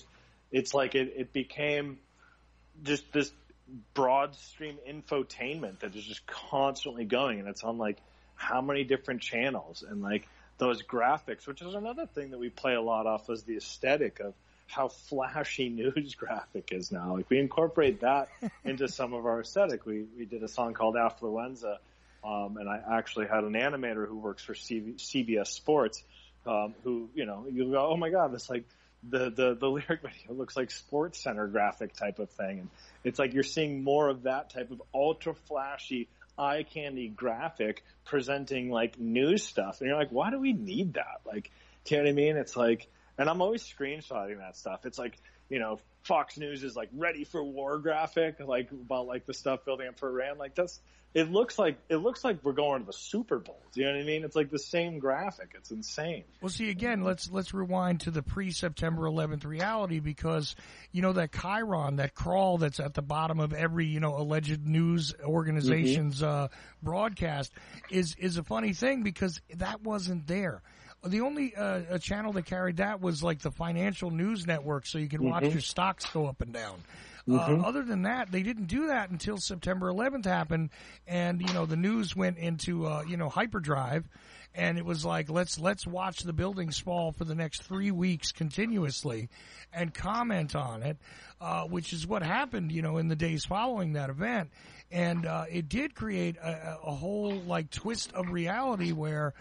it became just this broad stream infotainment that is just constantly going, and it's on like how many different channels, and like those graphics, which is another thing that we play a lot off, is the aesthetic of how flashy news graphic is now. Like we incorporate that into some of our aesthetic. We did a song called Affluenza, and I actually had an animator who works for CBS Sports, who, you know, you go, oh my God, it's like the lyric video looks like Sports Center graphic type of thing. And it's like you're seeing more of that type of ultra flashy, eye candy graphic presenting like news stuff. And you're like, why do we need that? Like, do you know what I mean? It's like, and I'm always screenshotting that stuff. It's like, you know, Fox News is like ready for war graphic, like about like the stuff building up for Iran. Like it looks like we're going to the Super Bowl. Do you know what I mean? It's like the same graphic. It's insane. Well, see, again, let's rewind to the pre-September 11th reality, because, you know, that Chiron, that crawl that's at the bottom of every, you know, alleged news organization's broadcast is a funny thing, because that wasn't there. The only a channel that carried that was like the Financial News Network, so you could watch your stocks go up and down. Other than that, they didn't do that until September 11th happened, and, you know, the news went into hyperdrive, and it was like, let's watch the buildings fall for the next 3 weeks continuously and comment on it, which is what happened, you know, in the days following that event. And it did create a whole like twist of reality where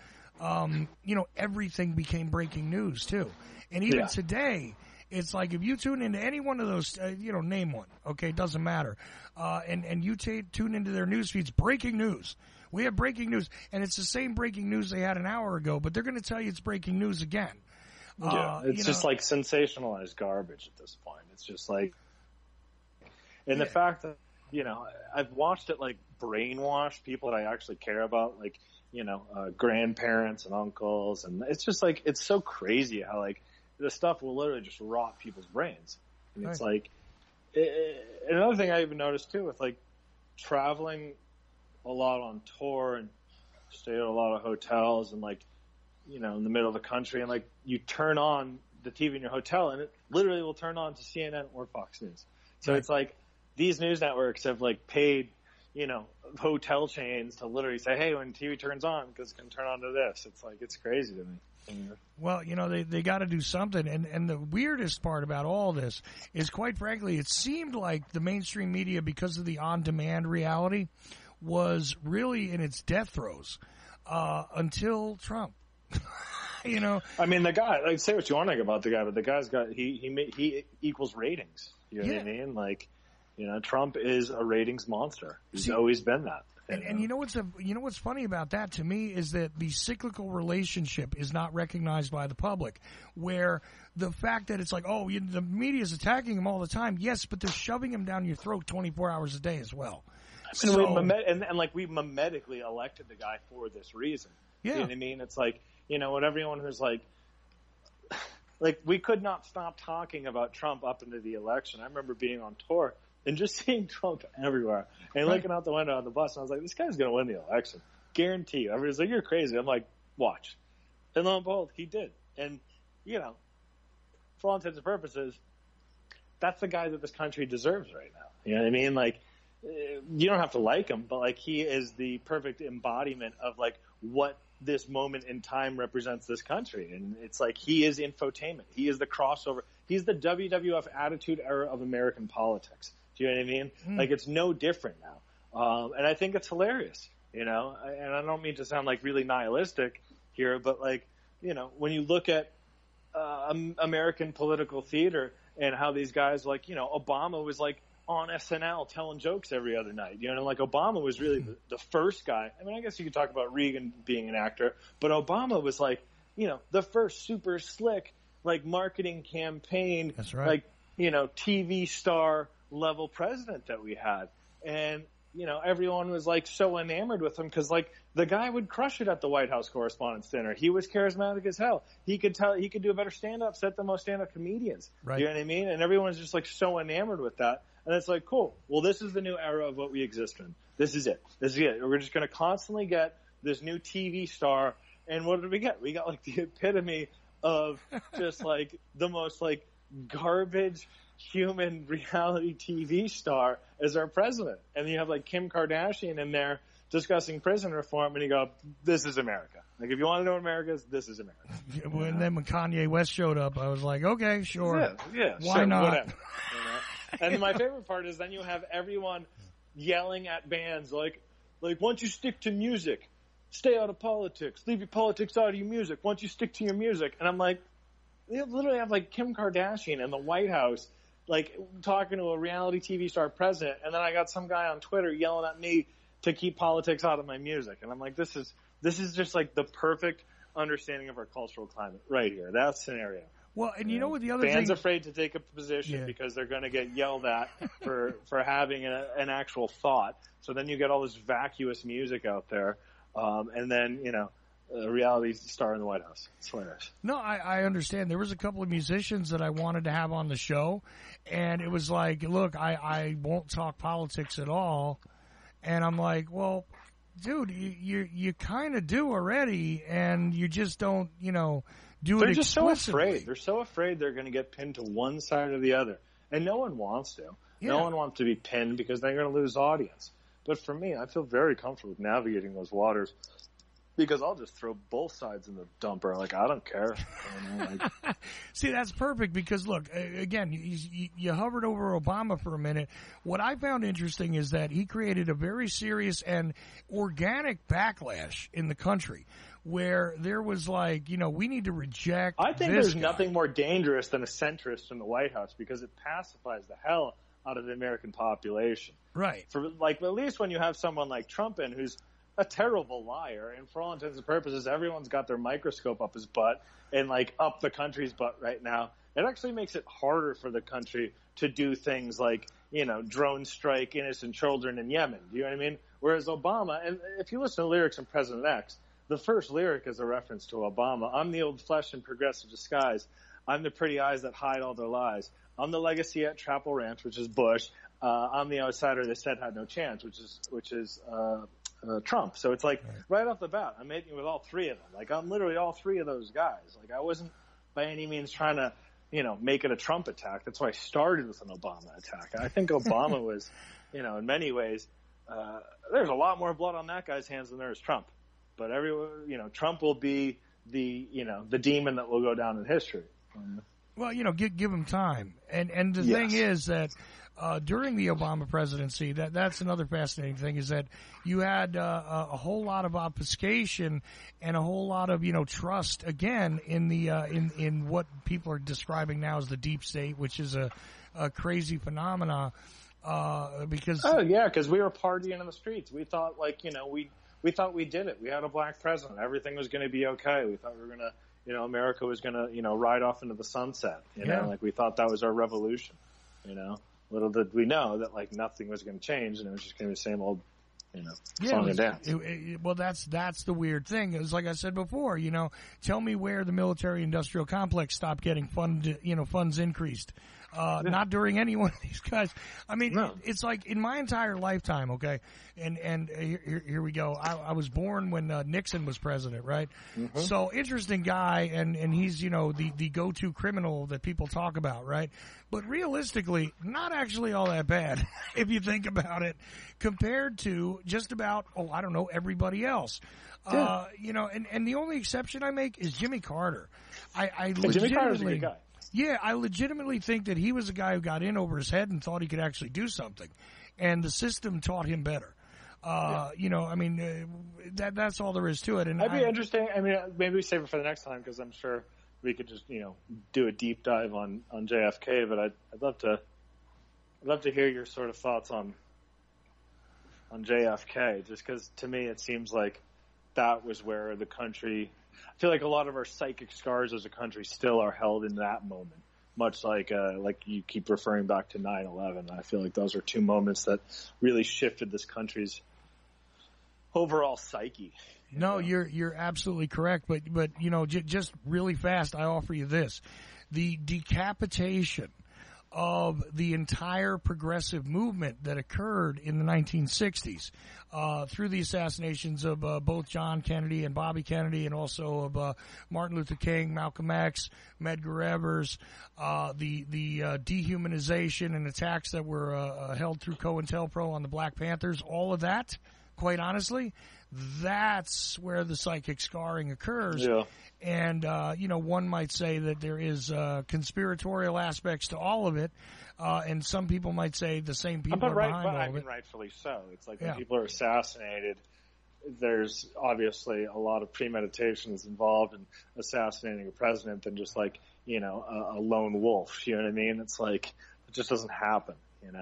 you know, everything became breaking news too. And even today, it's like if you tune into any one of those, you know, name one, okay, it doesn't matter. And you tune into their news feeds, breaking news. We have breaking news, and it's the same breaking news they had an hour ago, but they're going to tell you it's breaking news again. It's just like sensationalized garbage at this point. It's just like, and the fact that, you know, I've watched it like brainwash people that I actually care about, like, you know, grandparents and uncles. And it's just like, it's so crazy how like this stuff will literally just rot people's brains. And it's like, another thing I even noticed too with like traveling a lot on tour and stay at a lot of hotels and like, you know, in the middle of the country, and like you turn on the TV in your hotel and it literally will turn on to CNN or Fox News. So it's like these news networks have like paid, you know, hotel chains to literally say, hey, when TV turns on, because it can turn on to this. It's like, it's crazy to me. Well, you know, they got to do something. And the weirdest part about all this is, quite frankly, it seemed like the mainstream media, because of the on-demand reality, was really in its death throes until Trump. You know, I mean, the guy, like, say what you want to about the guy, but the guy's got, he equals ratings. You know what I mean? Like, you know, Trump is a ratings monster. He's always been that. And you know what's funny about that to me is that the cyclical relationship is not recognized by the public, where the fact that it's like, oh, the media is attacking him all the time. Yes, but they're shoving him down your throat 24 hours a day as well. And we mimetically elected the guy for this reason. Yeah. You know what I mean? It's like, you know, when everyone who's like we could not stop talking about Trump up into the election. I remember being on tour and just seeing Trump everywhere and looking out the window on the bus. And I was like, this guy's going to win the election. Guarantee you. Everybody's like, you're crazy. I'm like, watch. And lo and behold, he did. And, you know, for all intents and purposes, that's the guy that this country deserves right now. You know what I mean? Like, you don't have to like him, but like he is the perfect embodiment of like what this moment in time represents this country. And it's like, he is infotainment. He is the crossover. He's the WWF Attitude Era of American politics. Do you know what I mean? Like, it's no different now. And I think it's hilarious, you know, and I don't mean to sound like really nihilistic here, but like, you know, when you look at American political theater and how these guys, like, you know, Obama was like on SNL telling jokes every other night. You know, like Obama was really the first guy. I mean, I guess you could talk about Reagan being an actor, but Obama was like, you know, the first super slick, like, marketing campaign, That's right. like, you know, TV star level president that we had. And, you know, everyone was like so enamored with him because, like, the guy would crush it at the White House Correspondents' Dinner. He was charismatic as hell. He could do a better stand-up set than most stand-up comedians. Right. You know what I mean? And everyone was just like so enamored with that. And it's like, cool. Well, this is the new era of what we exist in. This is it. This is it. We're just going to constantly get this new TV star. And what did we get? We got like the epitome of just like the most like garbage human reality TV star as our president. And you have like Kim Kardashian in there discussing prison reform, and you go, this is America. Like, if you want to know what America is, this is America. And then when Kanye West showed up, I was like, okay, sure. Yeah, why sure, not? Whatever, you know? And my favorite part is then you have everyone yelling at bands like once you stick to music, stay out of politics. Leave your politics out of your music. Once you stick to your music. And I'm like, they literally have like Kim Kardashian in the White House, like talking to a reality TV star president. And then I got some guy on Twitter yelling at me to keep politics out of my music. And I'm like, this is just like the perfect understanding of our cultural climate right here. That scenario. Well, and you know what the other band's thing... afraid to take a position because they're going to get yelled at for having an actual thought. So then you get all this vacuous music out there. And then, you know, a reality star in the White House. It's hilarious. No, I understand. There was a couple of musicians that I wanted to have on the show, and it was like, look, I won't talk politics at all. And I'm like, well, dude, you kind of do already, and you just don't, you know, do it explicitly. They're just so afraid. They're so afraid they're going to get pinned to one side or the other. And no one wants to. Yeah. No one wants to be pinned because they're going to lose audience. But for me, I feel very comfortable with navigating those waters because I'll just throw both sides in the dumper. Like, I don't care. You know, like... See, that's perfect because, look, again, you hovered over Obama for a minute. What I found interesting is that he created a very serious and organic backlash in the country where there was like, you know, we need to reject I think this there's guy. nothing more dangerous than a centrist in the White House because it pacifies the hell out of the American population. Right. For like, at least when you have someone like Trump in who's a terrible liar, and for all intents and purposes, everyone's got their microscope up his butt and like up the country's butt right now. It actually makes it harder for the country to do things like, you know, drone strike innocent children in Yemen. Do you know what I mean? Whereas Obama, and if you listen to lyrics in President X, the first lyric is a reference to Obama. I'm the old flesh in progressive disguise. I'm the pretty eyes that hide all their lies. I'm the legacy at Chapel Ranch, which is Bush. I'm the outsider they said had no chance, which is Trump. So it's like right off the bat, I'm making with all three of them. Like, I'm literally all three of those guys. Like, I wasn't by any means trying to, you know, make it a Trump attack. That's why I started with an Obama attack. I think Obama was, you know, in many ways, there's a lot more blood on that guy's hands than there is Trump. But Trump will be the demon that will go down in history. Well, you know, give him time. And the thing is that during the Obama presidency, that's another fascinating thing, is that you had a whole lot of obfuscation and a whole lot of, you know, trust again in the in what people are describing now as the deep state, which is a crazy phenomena. Because we were partying in the streets. We thought, like, you know, we thought we did it. We had a black president. Everything was going to be okay. We thought we were going to, you know, America was going to, you know, ride off into the sunset. You know, like we thought that was our revolution. You know, little did we know that like nothing was going to change and it was just going to be the same old, you know, song and dance. Well, that's the weird thing. It was like I said before. You know, tell me where the military-industrial complex stopped getting funds increased. Not during any one of these guys. I mean, it's like in my entire lifetime, okay? And here we go. I was born when Nixon was president, right? Mm-hmm. So interesting guy, and he's, you know, the go-to criminal that people talk about, right? But realistically, not actually all that bad if you think about it, compared to just about, everybody else. Yeah. You know, and the only exception I make is Jimmy Carter. Jimmy Carter's a good guy. Yeah, I legitimately think that he was a guy who got in over his head and thought he could actually do something, and the system taught him better. You know, I mean, that's all there is to it. And That'd be interesting. I mean, maybe we save it for the next time because I'm sure we could just, do a deep dive on JFK, but I'd love to hear your sort of thoughts on JFK, just because to me it seems like that was where the country, I feel like a lot of our psychic scars as a country still are held in that moment, much like you keep referring back to 9/11. I feel like those are two moments that really shifted this country's overall psyche. No, you're absolutely correct, but just really fast, I offer you this: the decapitation of the entire progressive movement that occurred in the 1960s through the assassinations of both John Kennedy and Bobby Kennedy, and also of Martin Luther King, Malcolm X, Medgar Evers, the dehumanization and attacks that were held through COINTELPRO on the Black Panthers, all of that, quite honestly, that's where the psychic scarring occurs. Yeah. And, one might say that there is conspiratorial aspects to all of it, and some people might say the same people are behind all of it. Rightfully so. It's like when people are assassinated, there's obviously a lot of premeditation is involved in assassinating a president than just like, a lone wolf. You know what I mean? It's like, it just doesn't happen,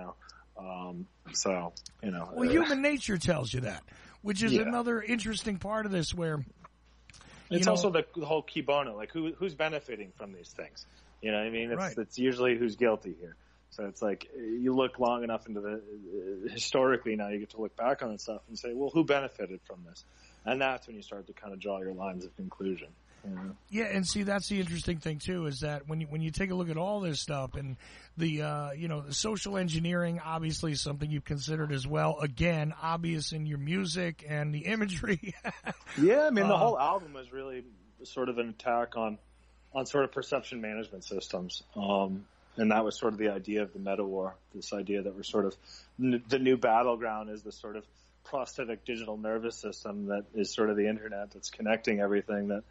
Well, human nature tells you that, which is another interesting part of this where... It's also the whole key bono, like who's benefiting from these things. You know what I mean? It's usually who's guilty here. So it's like you look long enough into historically now you get to look back on that stuff and say, well, who benefited from this? And that's when you start to kind of draw your lines of conclusion. Yeah, and see, that's the interesting thing too, is that when you take a look at all this stuff and the the social engineering obviously is something you've considered as well. Again, obvious in your music and the imagery. Yeah, I mean the whole album is really sort of an attack on sort of perception management systems. And that was sort of the idea of the meta war, this idea that we're sort of the new battleground is the sort of prosthetic digital nervous system that is sort of the internet that's connecting everything that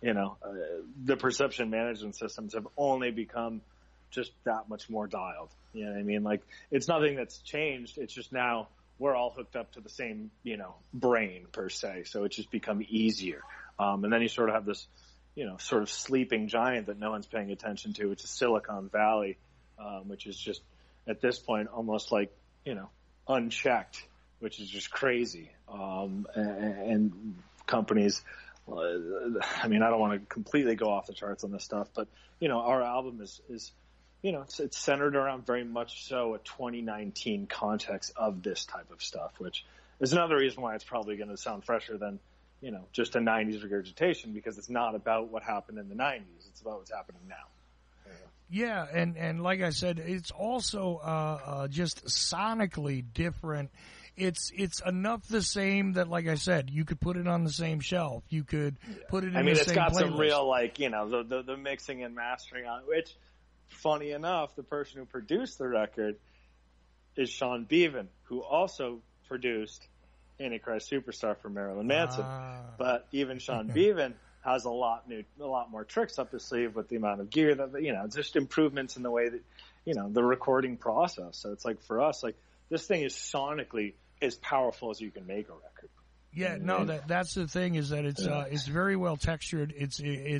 the perception management systems have only become just that much more dialed. You know what I mean? Like, it's nothing that's changed. It's just now we're all hooked up to the same, brain per se. So it's just become easier. And then you sort of have this, sort of sleeping giant that no one's paying attention to, which is Silicon Valley, which is just at this point almost like, unchecked, which is just crazy. And companies, I mean, I don't want to completely go off the charts on this stuff, but, our album is it's centered around very much so a 2019 context of this type of stuff, which is another reason why it's probably going to sound fresher than, just a 90s regurgitation, because it's not about what happened in the 90s. It's about what's happening now. Yeah, and like I said, it's also just sonically different. It's enough the same that, like I said, you could put it on the same shelf. You could put it in the same playlist. It's got some real, the mixing and mastering on it, which, funny enough, the person who produced the record is Sean Beavan, who also produced Antichrist Superstar for Marilyn Manson. But even Sean Beavan has a lot more tricks up his sleeve with the amount of gear that, just improvements in the way that, the recording process. So it's like, for us, like, this thing is sonically as powerful as you can make a record. Yeah, no, that's the thing, is that it's very well textured. It's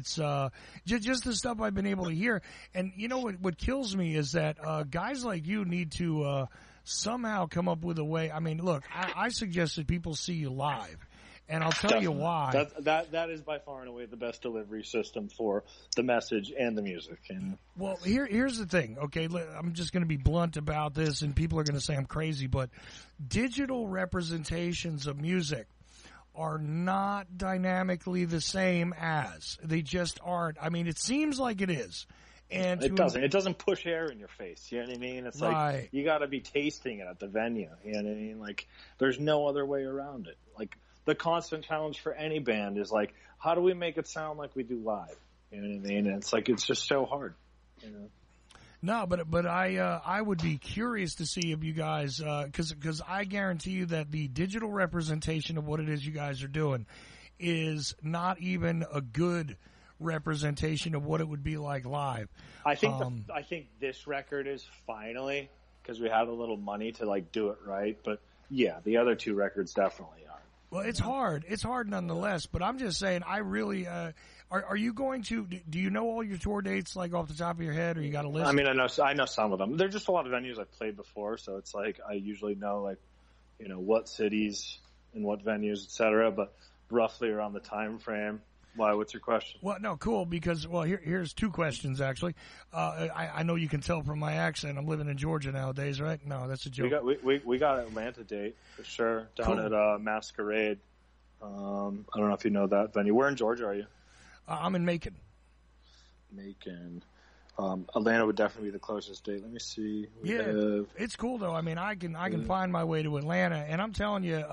just the stuff I've been able to hear. And what kills me is that guys like you need to somehow come up with a way. I mean, look, I suggested people see you live, and I'll tell you why. That is by far and away the best delivery system for the message and the music. Well, here's the thing. Okay, I'm just going to be blunt about this, and people are going to say I'm crazy, but digital representations of music are not dynamically the same as. They just aren't. I mean, it seems like it is. And it doesn't. It doesn't push air in your face. You know what I mean? It's like you got to be tasting it at the venue. You know what I mean? Like, there's no other way around it. Like, the constant challenge for any band is like, how do we make it sound like we do live? You know what I mean? And it's like, it's just so hard. No, but I would be curious to see if you guys, because I guarantee you that the digital representation of what it is you guys are doing is not even a good representation of what it would be like live. I think this record is finally, because we had a little money to like do it right, but yeah, the other two records definitely are. Well, it's hard. It's hard nonetheless. But I'm just saying, I really. Are you going to? Do you know all your tour dates like off the top of your head, or you got a list? I mean, I know some of them. There's just a lot of venues I've played before, so it's like I usually know like, you know, what cities and what venues, etc. But roughly around the time frame. Why? What's your question? Well, no, cool, because, well, here's two questions, actually. I know you can tell from my accent I'm living in Georgia nowadays, right? No, that's a joke. We got an Atlanta date, for sure, down at Masquerade. I don't know if you know that venue. Where in Georgia are you? I'm in Macon. Macon. Atlanta would definitely be the closest date. Let me see. It's cool, though. I mean, I can find my way to Atlanta, and I'm telling you,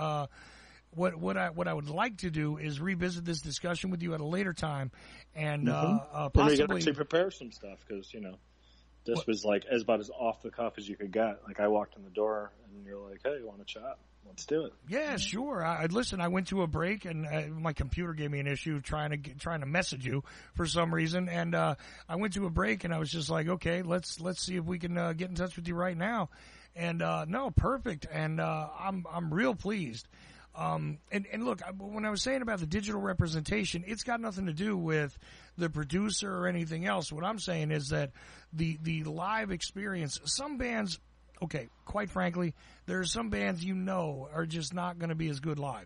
What I would like to do is revisit this discussion with you at a later time, and possibly you can actually prepare some stuff, because you know this was like about as off the cuff as you could get. Like I walked in the door and you're like, "Hey, you want to chat? Let's do it." Yeah, sure. Listen, I went to a break and my computer gave me an issue trying to message you for some reason, and I went to a break and I was just like, "Okay, let's see if we can get in touch with you right now." And no, perfect. And I'm real pleased. And look, when I was saying about the digital representation, it's got nothing to do with the producer or anything else. What I'm saying is that the live experience, some bands, okay, quite frankly, there are some bands are just not going to be as good live.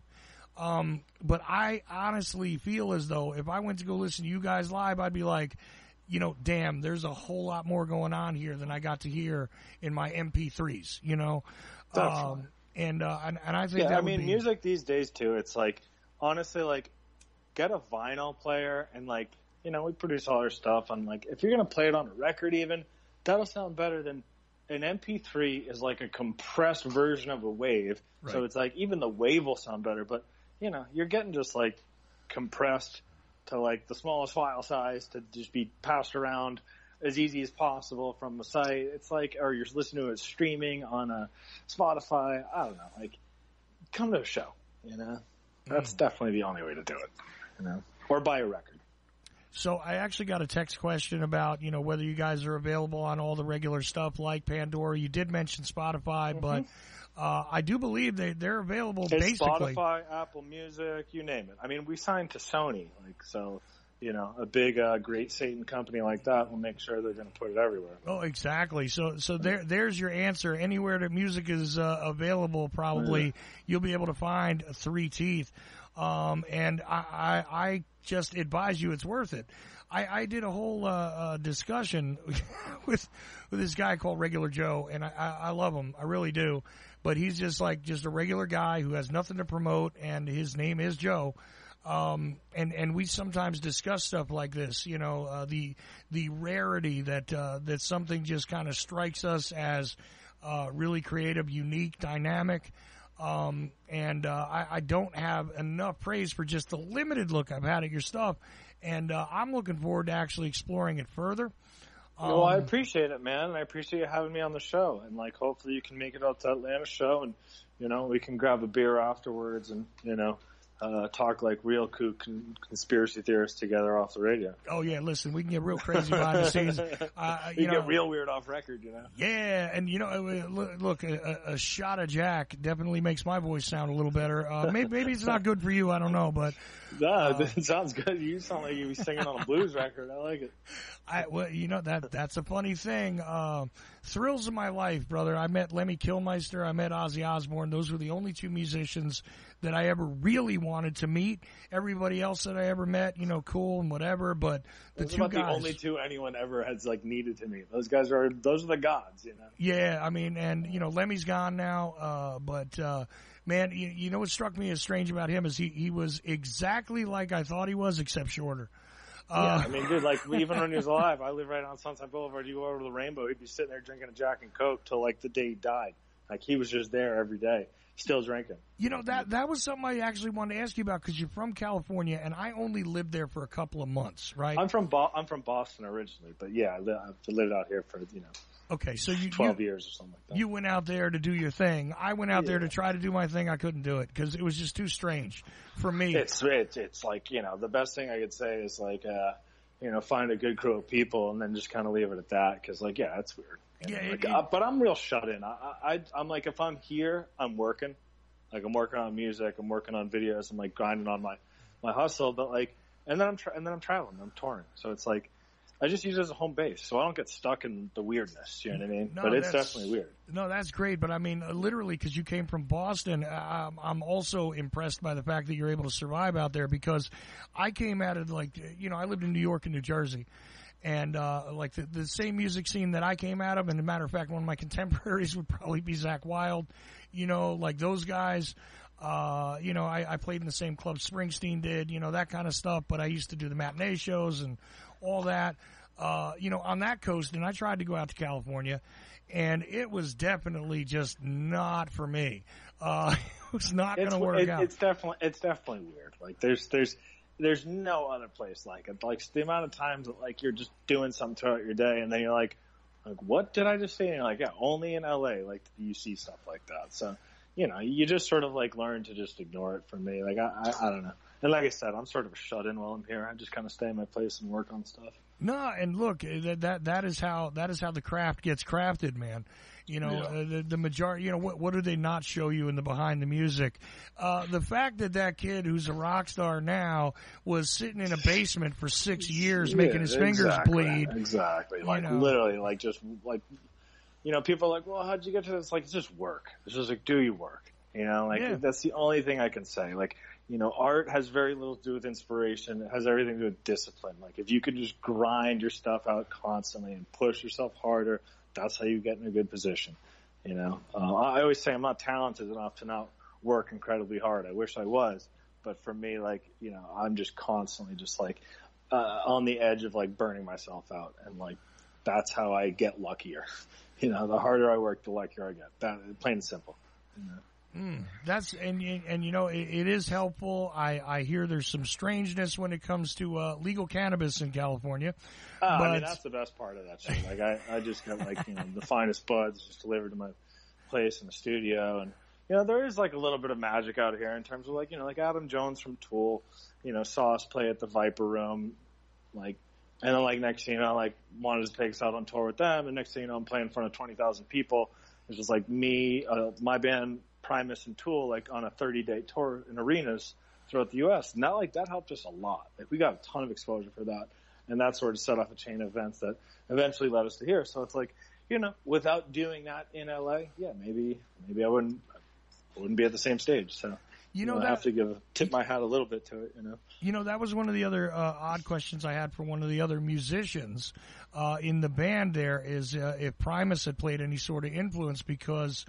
But I honestly feel as though if I went to go listen to you guys live, I'd be like, you know, damn, there's a whole lot more going on here than I got to hear in my MP3s, you know. Definitely. And I think I mean, music these days too. It's like, honestly, like, get a vinyl player and like, you know, we produce all our stuff on like, if you're gonna play it on a record, even that'll sound better than an MP3 is like a compressed version of a wave. Right. So it's like even the wave will sound better, but you know, you're getting just like compressed to like the smallest file size to just be passed around as easy as possible from the site. It's like, or you're listening to it streaming on a Spotify. I don't know. Like, come to a show, you know? That's definitely the only way to do it, you know? Or buy a record. So I actually got a text question about, you know, whether you guys are available on all the regular stuff like Pandora. You did mention Spotify, but I do believe they're available basically. Spotify, Apple Music, you name it. I mean, we signed to Sony, like, so... You know, a big, great Satan company like that will make sure they're going to put it everywhere. Oh, exactly. So there's your answer. Anywhere that music is available, probably you'll be able to find Three Teeth. And I just advise you it's worth it. I did a whole discussion with this guy called Regular Joe, and I love him. I really do. But he's just a regular guy who has nothing to promote, and his name is Joe. And we sometimes discuss stuff like this, you know, the rarity that something just kind of strikes us as, really creative, unique, dynamic. I don't have enough praise for just the limited look I've had at your stuff. And, I'm looking forward to actually exploring it further. Well, I appreciate it, man. And I appreciate you having me on the show. And like, hopefully you can make it out to Atlanta show and, you know, we can grab a beer afterwards and, you know, talk like real kook conspiracy theorists together off the radio. Oh yeah, listen, we can get real crazy behind the scenes. You know, get real weird off record, you know. Yeah, and you know, look, a shot of Jack definitely makes my voice sound a little better. Maybe it's not good for you, I don't know, but it sounds good. You sound like you be singing on a blues record. I like it. Well, you know, that's a funny thing. Thrills of my life, brother. I met Lemmy Kilmister. I met Ozzy Osbourne. Those were the only two musicians that I ever really wanted to meet. Everybody else that I ever met, you know, cool and whatever. But the the only two anyone ever has like needed to meet. Those are the gods, you know. Yeah, I mean, and you know, Lemmy's gone now. But man, you know what struck me as strange about him is he was exactly like I thought he was, except shorter. Yeah, I mean, dude, like, even when he was alive, I live right on Sunset Boulevard. You go over to the Rainbow, he'd be sitting there drinking a Jack and Coke till, like, the day he died. Like, he was just there every day, still drinking. You know, that was something I actually wanted to ask you about, because you're from California, and I only lived there for a couple of months, right? I'm from Boston originally, but, yeah, I've lived out here for, you know. Okay, so 12 years or something like that. You went out there to do your thing. I went out there to try to do my thing. I couldn't do it because it was just too strange for me. It's like, you know, the best thing I could say is like, you know, find a good crew of people and then just kind of leave it at that. Cause like, yeah, that's weird. But I'm real shut in. I'm like, if I'm here, I'm working. Like I'm working on music, I'm working on videos, I'm like grinding on my hustle, but like, and then I'm traveling, I'm touring. So it's like, I just use it as a home base, so I don't get stuck in the weirdness. You know what I mean? No, but it's definitely weird. No, that's great. But I mean, literally, because you came from Boston, I'm also impressed by the fact that you're able to survive out there. Because I came at it like, I lived in New York and New Jersey, and like the same music scene that I came out of. And as a matter of fact, one of my contemporaries would probably be Zakk Wylde. Like those guys. I played in the same club Springsteen did. That kind of stuff. But I used to do the matinee shows and all that, on that coast, and I tried to go out to California, and it was definitely just not for me. It was not going to work out. It's definitely weird. Like there's no other place like it. Like the amount of times that like you're just doing something throughout your day, and then you're like, what did I just say? And you're like, yeah, only in LA, like you see stuff like that. So, you just sort of like learn to just ignore it. For me, like I don't know. And like I said, I'm sort of a shut-in while I'm here. I just kind of stay in my place and work on stuff. No, and look, that is how the craft gets crafted, man. The majority. What do they not show you in the behind the music? The fact that kid who's a rock star now was sitting in a basement for 6 years making his fingers bleed. Exactly. Like literally, like just like. People are like, well, how'd you get to this? Like, it's just work. It's just like, do your work. That's the only thing I can say. Like, art has very little to do with inspiration. It has everything to do with discipline. Like, if you could just grind your stuff out constantly and push yourself harder, that's how you get in a good position. I always say I'm not talented enough to not work incredibly hard. I wish I was. But for me, like, I'm just constantly just like on the edge of like burning myself out. And like, that's how I get luckier. The harder I work, the luckier I get. That plain and simple. That's it is helpful. I hear there's some strangeness when it comes to legal cannabis in California. But I mean, that's the best part of that shit. Like I just got like the finest buds just delivered to my place in the studio, and there is like a little bit of magic out here in terms of like like Adam Jones from Tool, Sauce play at the Viper Room, like. And then, like, next thing like, wanted to take us out on tour with them. And next thing I'm playing in front of 20,000 people. It was like me, my band, Primus, and Tool, like, on a 30-day tour in arenas throughout the U.S. And that helped us a lot. Like, we got a ton of exposure for that. And that sort of set off a chain of events that eventually led us to here. So it's like, without doing that in L.A., yeah, maybe I wouldn't be at the same stage. So. I have to tip my hat a little bit to it, that was one of the other odd questions I had for one of the other musicians in the band there is if Primus had played any sort of influence because,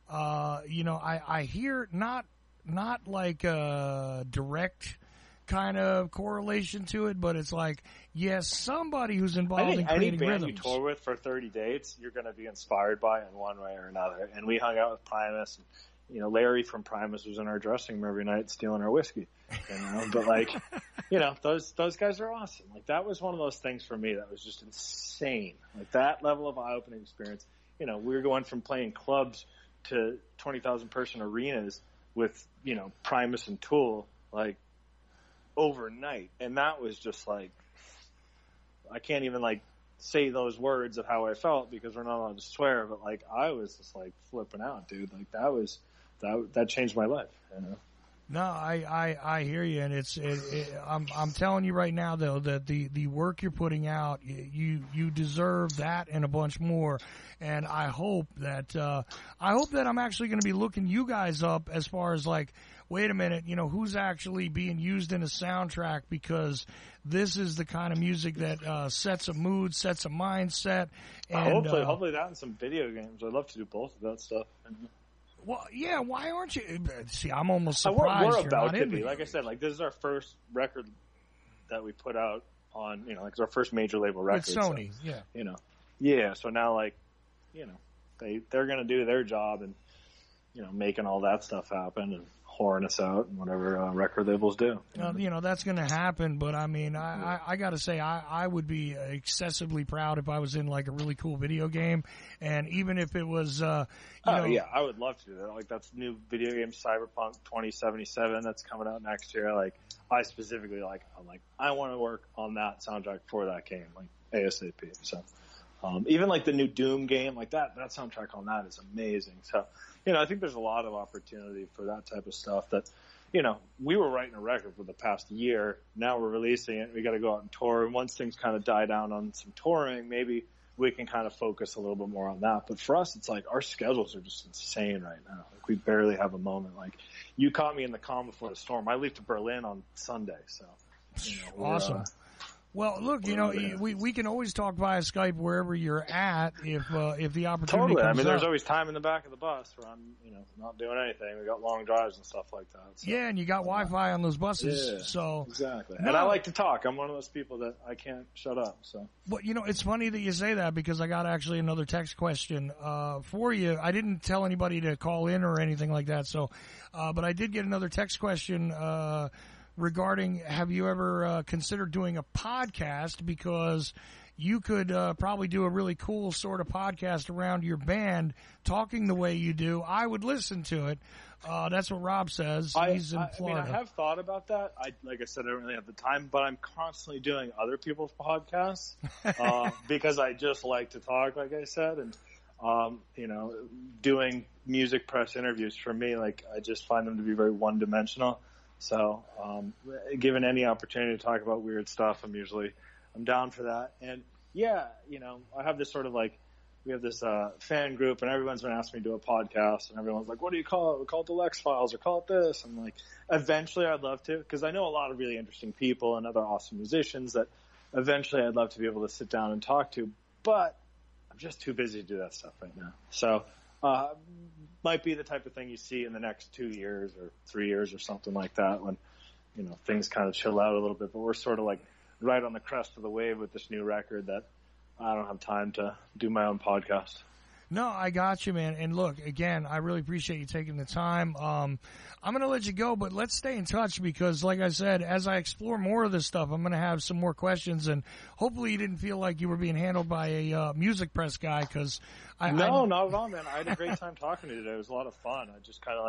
I hear not like a direct kind of correlation to it, but it's like, yes, somebody who's involved in creating any band rhythms. You tour with for 30 dates, you're going to be inspired by it in one way or another. And we hung out with Primus and, Larry from Primus was in our dressing room every night stealing our whiskey, but like, those guys are awesome. Like that was one of those things for me that was just insane. Like that level of eye-opening experience. We were going from playing clubs to 20,000 person arenas with, Primus and Tool, like overnight. And that was just like, I can't even like say those words of how I felt because we're not allowed to swear, but like, I was just like flipping out, dude. Like that changed my life, No, I hear you, and I'm telling you right now though that the work you're putting out, you deserve that and a bunch more, and I hope that I'm actually going to be looking you guys up as far as like, wait a minute, who's actually being used in a soundtrack because this is the kind of music that sets a mood, sets a mindset, and hopefully that and some video games. I'd love to do both of that stuff. Well, yeah, why aren't you? See, I'm almost surprised we're you're about not to in be. video Like I said, like this is our first record that we put out on, like it's our first major label record. With Sony, so, yeah. Yeah, so now like, they're going to do their job and, making all that stuff happen and whoring us out and whatever record labels do. That's going to happen, but I mean, I got to say, I would be excessively proud if I was in like a really cool video game, and even if it was, yeah, I would love to do that. Like that's new video game Cyberpunk 2077 that's coming out next year. Like I specifically I want to work on that soundtrack for that game, like ASAP. So Even like the new Doom game, like that soundtrack on that is amazing. So, I think there's a lot of opportunity for that type of stuff that, we were writing a record for the past year. Now we're releasing it. We got to go out and tour. And once things kind of die down on some touring, maybe we can kind of focus a little bit more on that. But for us, it's like our schedules are just insane right now. Like we barely have a moment. Like you caught me in the calm before the storm. I leave to Berlin on Sunday. So awesome. Well, look, we can always talk via Skype wherever you're at if the opportunity totally. comes There's up. always time in the back of the bus where I'm, not doing anything. We got long drives and stuff like that. So. Yeah, and you got Wi-Fi on those buses. Yeah, so exactly. No. And I like to talk. I'm one of those people that I can't shut up. So. Well, it's funny that you say that because I got actually another text question for you. I didn't tell anybody to call in or anything like that. So, but I did get another text question regarding, have you ever considered doing a podcast, because you could probably do a really cool sort of podcast around your band talking the way you do. I would listen to it. That's what Rob says. He's in Florida. I have thought about that. Like I said, I don't really have the time, but I'm constantly doing other people's podcasts because I just like to talk, like I said. And, doing music press interviews for me, like I just find them to be very one-dimensional. So, given any opportunity to talk about weird stuff, I'm down for that. And yeah, I have this sort of we have this, fan group, and everyone's been asking me to do a podcast, and everyone's like, what do you call it? We call it the Lex Files, or call it this. I'm like, eventually I'd love to, because I know a lot of really interesting people and other awesome musicians that eventually I'd love to be able to sit down and talk to, but I'm just too busy to do that stuff right now. So, might be the type of thing you see in the next 2 years or 3 years or something like that when, things kind of chill out a little bit. But we're sort of right on the crest of the wave with this new record that I don't have time to do my own podcast. No, I got you, man. And look, again, I really appreciate you taking the time. I'm going to let you go, but let's stay in touch because, like I said, as I explore more of this stuff, I'm going to have some more questions, and hopefully you didn't feel like you were being handled by a music press guy, because No, not at all, man. I had a great time talking to you today. It was a lot of fun. I just kind of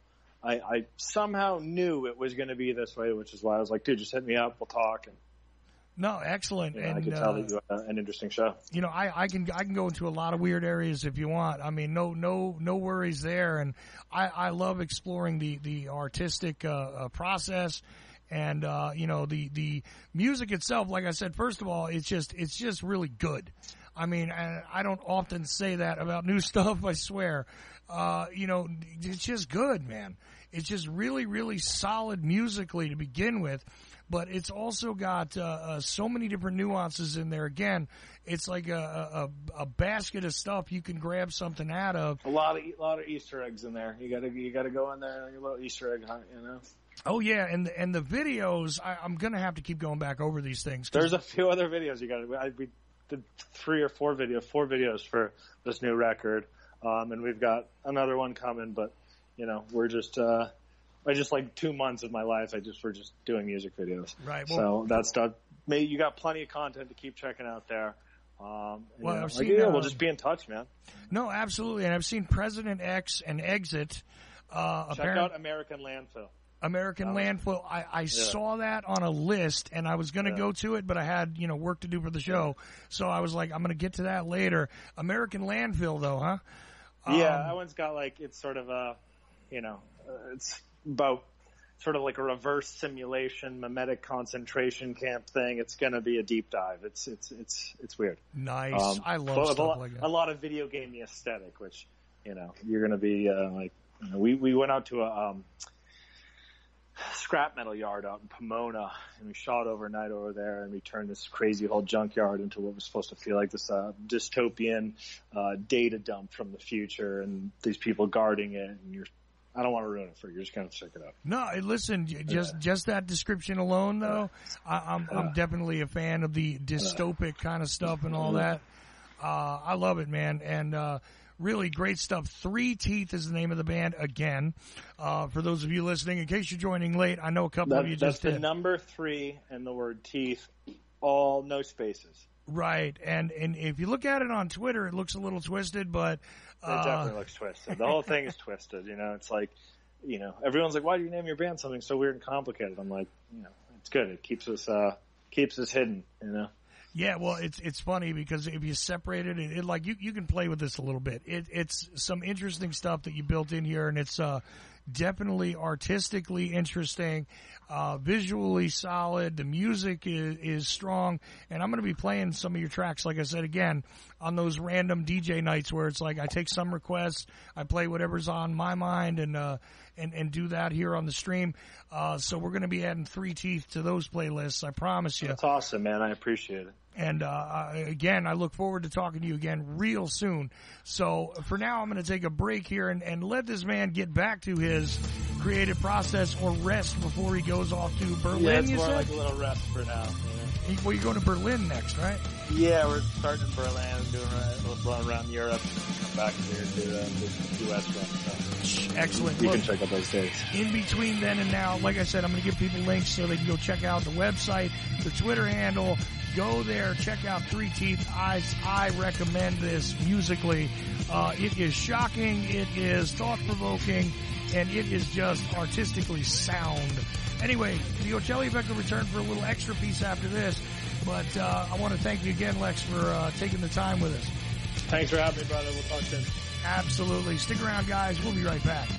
I somehow knew it was going to be this way, which is why I was like, dude, just hit me up. We'll talk. And no, excellent. And I can tell that you have an interesting show. I can go into a lot of weird areas if you want. I mean, no worries there. And I love exploring the artistic process, and the music itself. Like I said, first of all, it's just really good. I mean, I don't often say that about new stuff. I swear, it's just good, man. It's just really, really solid musically to begin with. But it's also got so many different nuances in there. Again, it's like a basket of stuff you can grab something out of. A lot of Easter eggs in there. You gotta go in there and a little Easter egg hunt, Oh yeah, and the videos. I'm gonna have to keep going back over these things. There's a few other videos we did 3 or 4 videos for this new record, and we've got another one coming. But we're just. I just 2 months of my life. We're just doing music videos. Right. Well, so that's stuff. You got plenty of content to keep checking out there. I've seen, we'll just be in touch, man. No, absolutely. And I've seen President X and Exit. Check out American Landfill. Landfill. I saw that on a list, and I was going to go to it, but I had work to do for the show. So I was like, I'm going to get to that later. American Landfill, though, huh? Yeah, that one's got it's sort of a, it's about sort of like a reverse simulation, mimetic concentration camp thing. It's going to be a deep dive. It's weird. Nice. I love stuff like that. A lot of video gamey aesthetic, which, you're going to be we went out to a scrap metal yard out in Pomona, and we shot overnight over there, and we turned this crazy whole junkyard into what was supposed to feel like this dystopian data dump from the future, and these people guarding it, and I don't want to ruin it for you. You're just going to check it out. No, listen, just that description alone, though, I'm definitely a fan of the dystopic kind of stuff and all that. I love it, man, and really great stuff. 3 Teeth is the name of the band, again. For those of you listening, in case you're joining late, I know a couple of you just did. That's the number 3 and the word teeth, all no spaces. Right, and if you look at it on Twitter, it looks a little twisted, but it definitely looks twisted. The whole thing is twisted. It's like, everyone's like, why do you name your band something so weird and complicated? I'm like, it's good. It keeps us hidden. Yeah, well, it's funny because if you separate it, like you can play with this a little bit. It's some interesting stuff that you built in here, and it's definitely artistically interesting, visually solid. The music is strong, and I'm going to be playing some of your tracks, like I said, again, on those random DJ nights where it's like I take some requests, I play whatever's on my mind, and do that here on the stream. So we're going to be adding Three Teeth to those playlists, I promise you. That's awesome, man. I appreciate it. And again, I look forward to talking to you again real soon. So for now, I'm going to take a break here and let this man get back to his creative process or rest before he goes off to Berlin. Yeah, it's you more said? like a little rest for now. Yeah. Well, you're going to Berlin next, right? Yeah, we're starting in Berlin, doing a little around Europe, and come back here to the U.S. run. So excellent. You can check out those dates. In between then and now, like I said, I'm going to give people links so they can go check out the website, the Twitter handle. Go there, check out Three Teeth. I recommend this musically. It is shocking, it is thought-provoking, and it is just artistically sound. Anyway, the Ocelli Effect will return for a little extra piece after this, but I want to thank you again, Lex, for taking the time with us. Thanks for having me, brother. We'll talk soon. Absolutely. Stick around, guys. We'll be right back.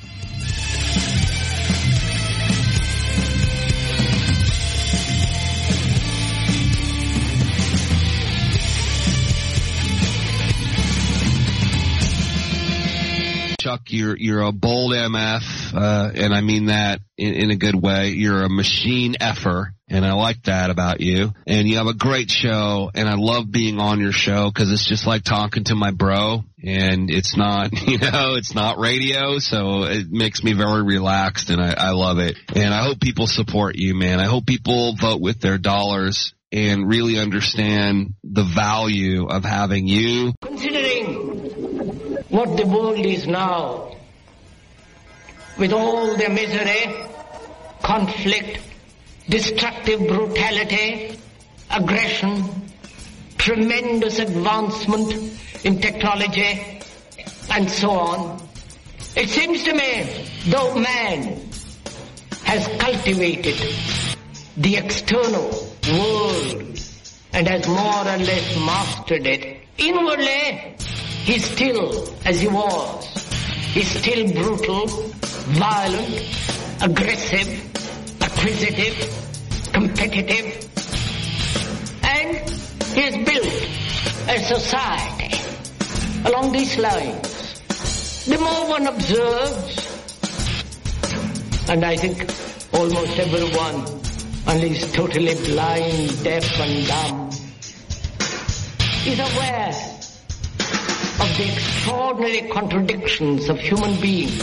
Chuck, you're a bold MF, and I mean that in a good way. You're a machine effer, and I like that about you. And you have a great show, and I love being on your show because it's just like talking to my bro, and it's not, it's not radio, so it makes me very relaxed, and I love it. And I hope people support you, man. I hope people vote with their dollars and really understand the value of having you. Considering what the world is now, with all the misery, conflict, destructive brutality, aggression, tremendous advancement in technology, and so on, it seems to me, though man has cultivated the external world and has more or less mastered it, inwardly, he's still as he was. He's still brutal, violent, aggressive, acquisitive, competitive. And he has built a society along these lines. The more one observes, and I think almost everyone, unless he's totally blind, deaf and dumb, is aware of the extraordinary contradictions of human beings,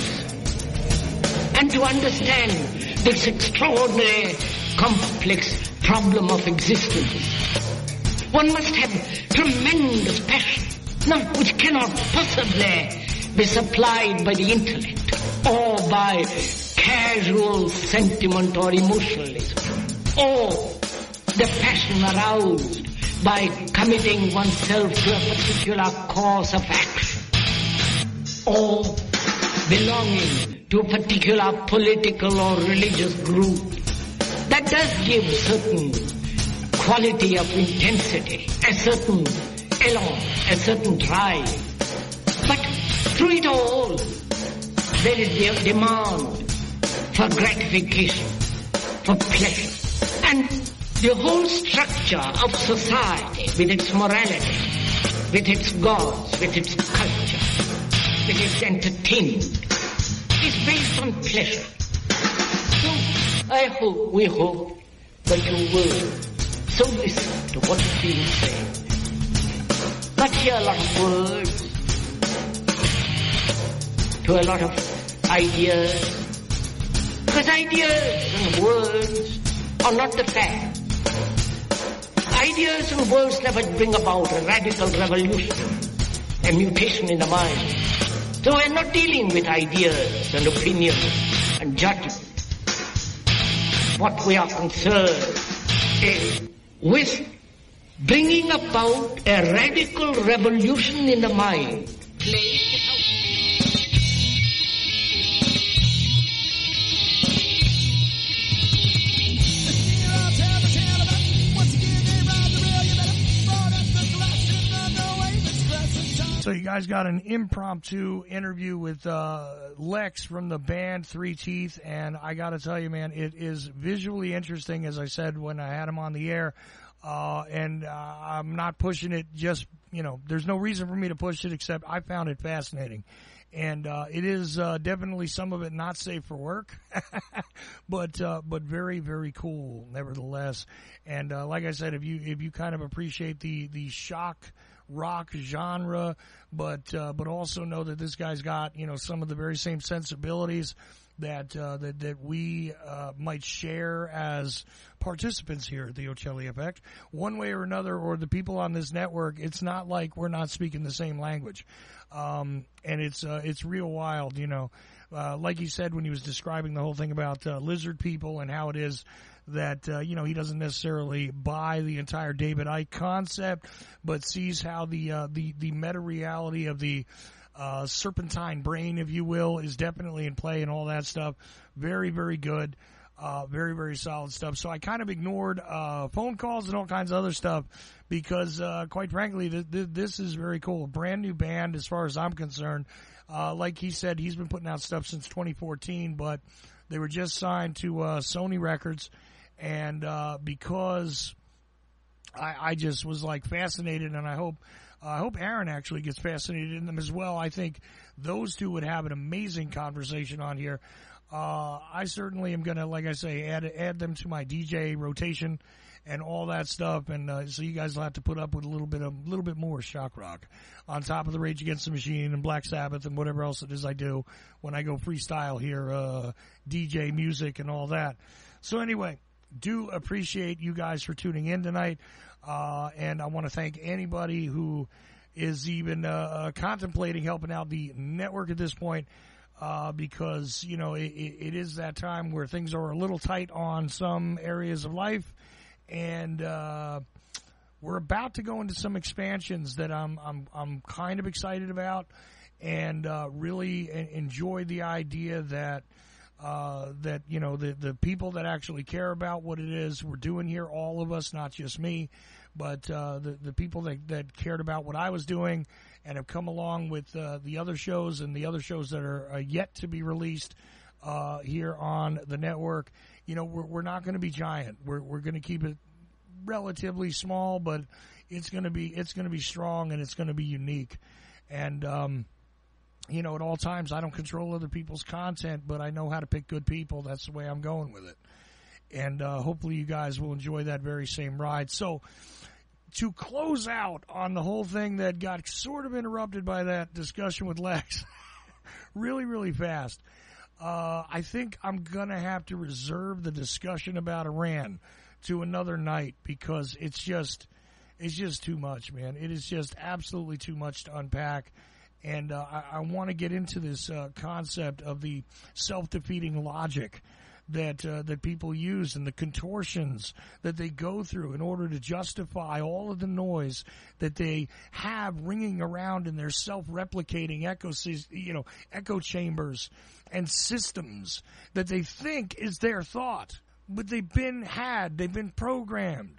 and to understand this extraordinary complex problem of existence, one must have tremendous passion, which cannot possibly be supplied by the intellect or by casual sentiment or emotionalism, or the passion aroused by committing oneself to a particular course of action, or belonging to a particular political or religious group. That does give certain quality of intensity, a certain elan, a certain drive. But through it all, there is the demand for gratification, for pleasure. And the whole structure of society, with its morality, with its gods, with its culture, with its entertainment, is based on pleasure. So we hope that you will so listen to what is being said, not hear a lot of words, to a lot of ideas, because ideas and words are not the fact. Ideas and words never bring about a radical revolution, a mutation in the mind. So we're not dealing with ideas and opinions and judgment. What we are concerned is with bringing about a radical revolution in the mind. guys got an impromptu interview with Lex from the band Three Teeth, and I got to tell you, man, it is visually interesting, as I said when I had him on the air, and I'm not pushing it just, there's no reason for me to push it except I found it fascinating. And it is definitely some of it not safe for work, but very, very cool nevertheless. And like I said, if you kind of appreciate the shock rock genre, but also know that this guy's got some of the very same sensibilities that we might share as participants here at the Ocelli Effect, one way or another, or the people on this network. It's not like we're not speaking the same language, and it's real wild, like he said when he was describing the whole thing about lizard people and how it is that he doesn't necessarily buy the entire David Icke concept, but sees how the meta reality of the serpentine brain, if you will, is definitely in play and all that stuff. Very, very good. Very, very solid stuff. So I kind of ignored phone calls and all kinds of other stuff because, quite frankly, this is very cool. A brand new band as far as I'm concerned. Like he said, he's been putting out stuff since 2014, but they were just signed to Sony Records. And because I just was like fascinated, and I hope Aaron actually gets fascinated in them as well. I think those two would have an amazing conversation on here. I certainly am going to, like I say, add them to my DJ rotation and all that stuff. And so you guys will have to put up with a little bit more shock rock on top of the Rage Against the Machine and Black Sabbath and whatever else it is I do when I go freestyle here, DJ music and all that. So anyway, do appreciate you guys for tuning in tonight. And I want to thank anybody who is even contemplating helping out the network at this point, because, it is that time where things are a little tight on some areas of life, and we're about to go into some expansions that I'm kind of excited about, and really enjoy the idea that the people that actually care about what it is we're doing here, all of us, not just me, but the people that cared about what I was doing and have come along with the other shows and the other shows that are yet to be released here on the network. We're not going to be giant. We're going to keep it relatively small, but it's going to be strong, and it's going to be unique. And at all times, I don't control other people's content, but I know how to pick good people. That's the way I'm going with it. And hopefully you guys will enjoy that very same ride. So to close out on the whole thing that got sort of interrupted by that discussion with Lex really, really fast, I think I'm going to have to reserve the discussion about Iran to another night, because it's just too much, man. It is just absolutely too much to unpack. And I want to get into this concept of the self-defeating logic that people use, and the contortions that they go through in order to justify all of the noise that they have ringing around in their self-replicating echo chambers and systems that they think is their thought, but they've been programmed.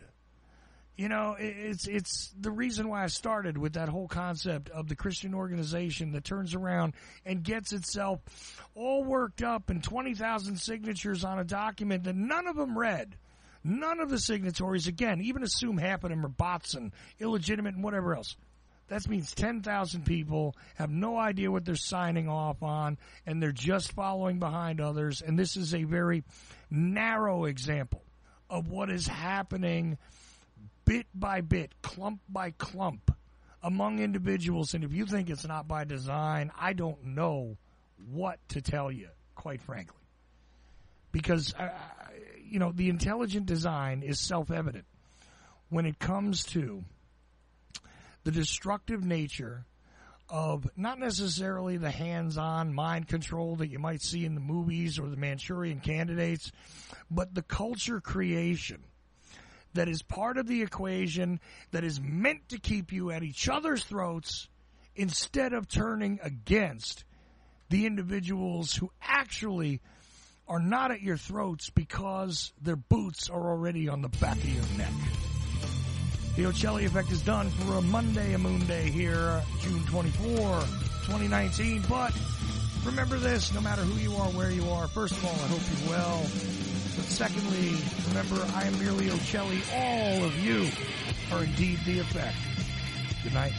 It's the reason why I started with that whole concept of the Christian organization that turns around and gets itself all worked up and 20,000 signatures on a document that none of them read. None of the signatories, again, even assume half of them are bots and illegitimate and whatever else. That means 10,000 people have no idea what they're signing off on, and they're just following behind others. And this is a very narrow example of what is happening bit by bit, clump by clump, among individuals. And if you think it's not by design, I don't know what to tell you, quite frankly. Because, the intelligent design is self-evident when it comes to the destructive nature of not necessarily the hands-on mind control that you might see in the movies or the Manchurian Candidates, but the culture creation that is part of the equation that is meant to keep you at each other's throats instead of turning against the individuals who actually are not at your throats because their boots are already on the back of your neck. The Ocelli Effect is done for a Monday, a moon day here, June 24, 2019. But remember this, no matter who you are, where you are, first of all, I hope you're well. But secondly, remember, I am merely Ocelli. All of you are indeed the effect. Good night.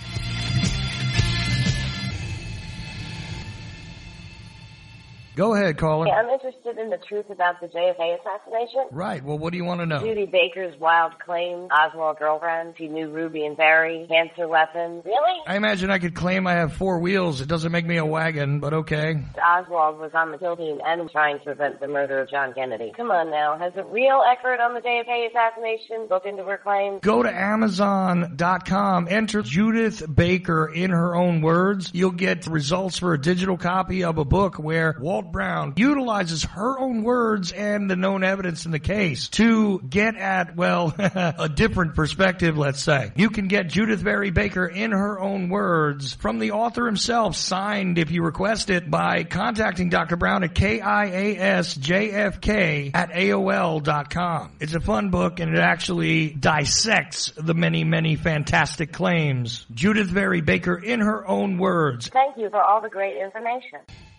Go ahead, caller. Yeah, I'm interested in the truth about the JFK assassination. Right. Well, what do you want to know? Judy Baker's wild claim, Oswald girlfriend, she knew Ruby and Barry, cancer weapons. Really? I imagine I could claim I have 4 wheels. It doesn't make me a wagon, but okay. Oswald was on the kill team and trying to prevent the murder of John Kennedy. Come on now. Has a real expert on the JFK assassination looked into her claims? Go to Amazon.com. Enter Judith Baker in her own words. You'll get results for a digital copy of a book where Walt Brown utilizes her own words and the known evidence in the case to get at, well, a different perspective, let's say. You can get Judith Barry Baker in her own words from the author himself, signed if you request it, by contacting Dr. Brown at KIASJFK@AOL.com. It's a fun book, and it actually dissects the many, many fantastic claims. Judith Barry Baker in her own words. Thank you for all the great information.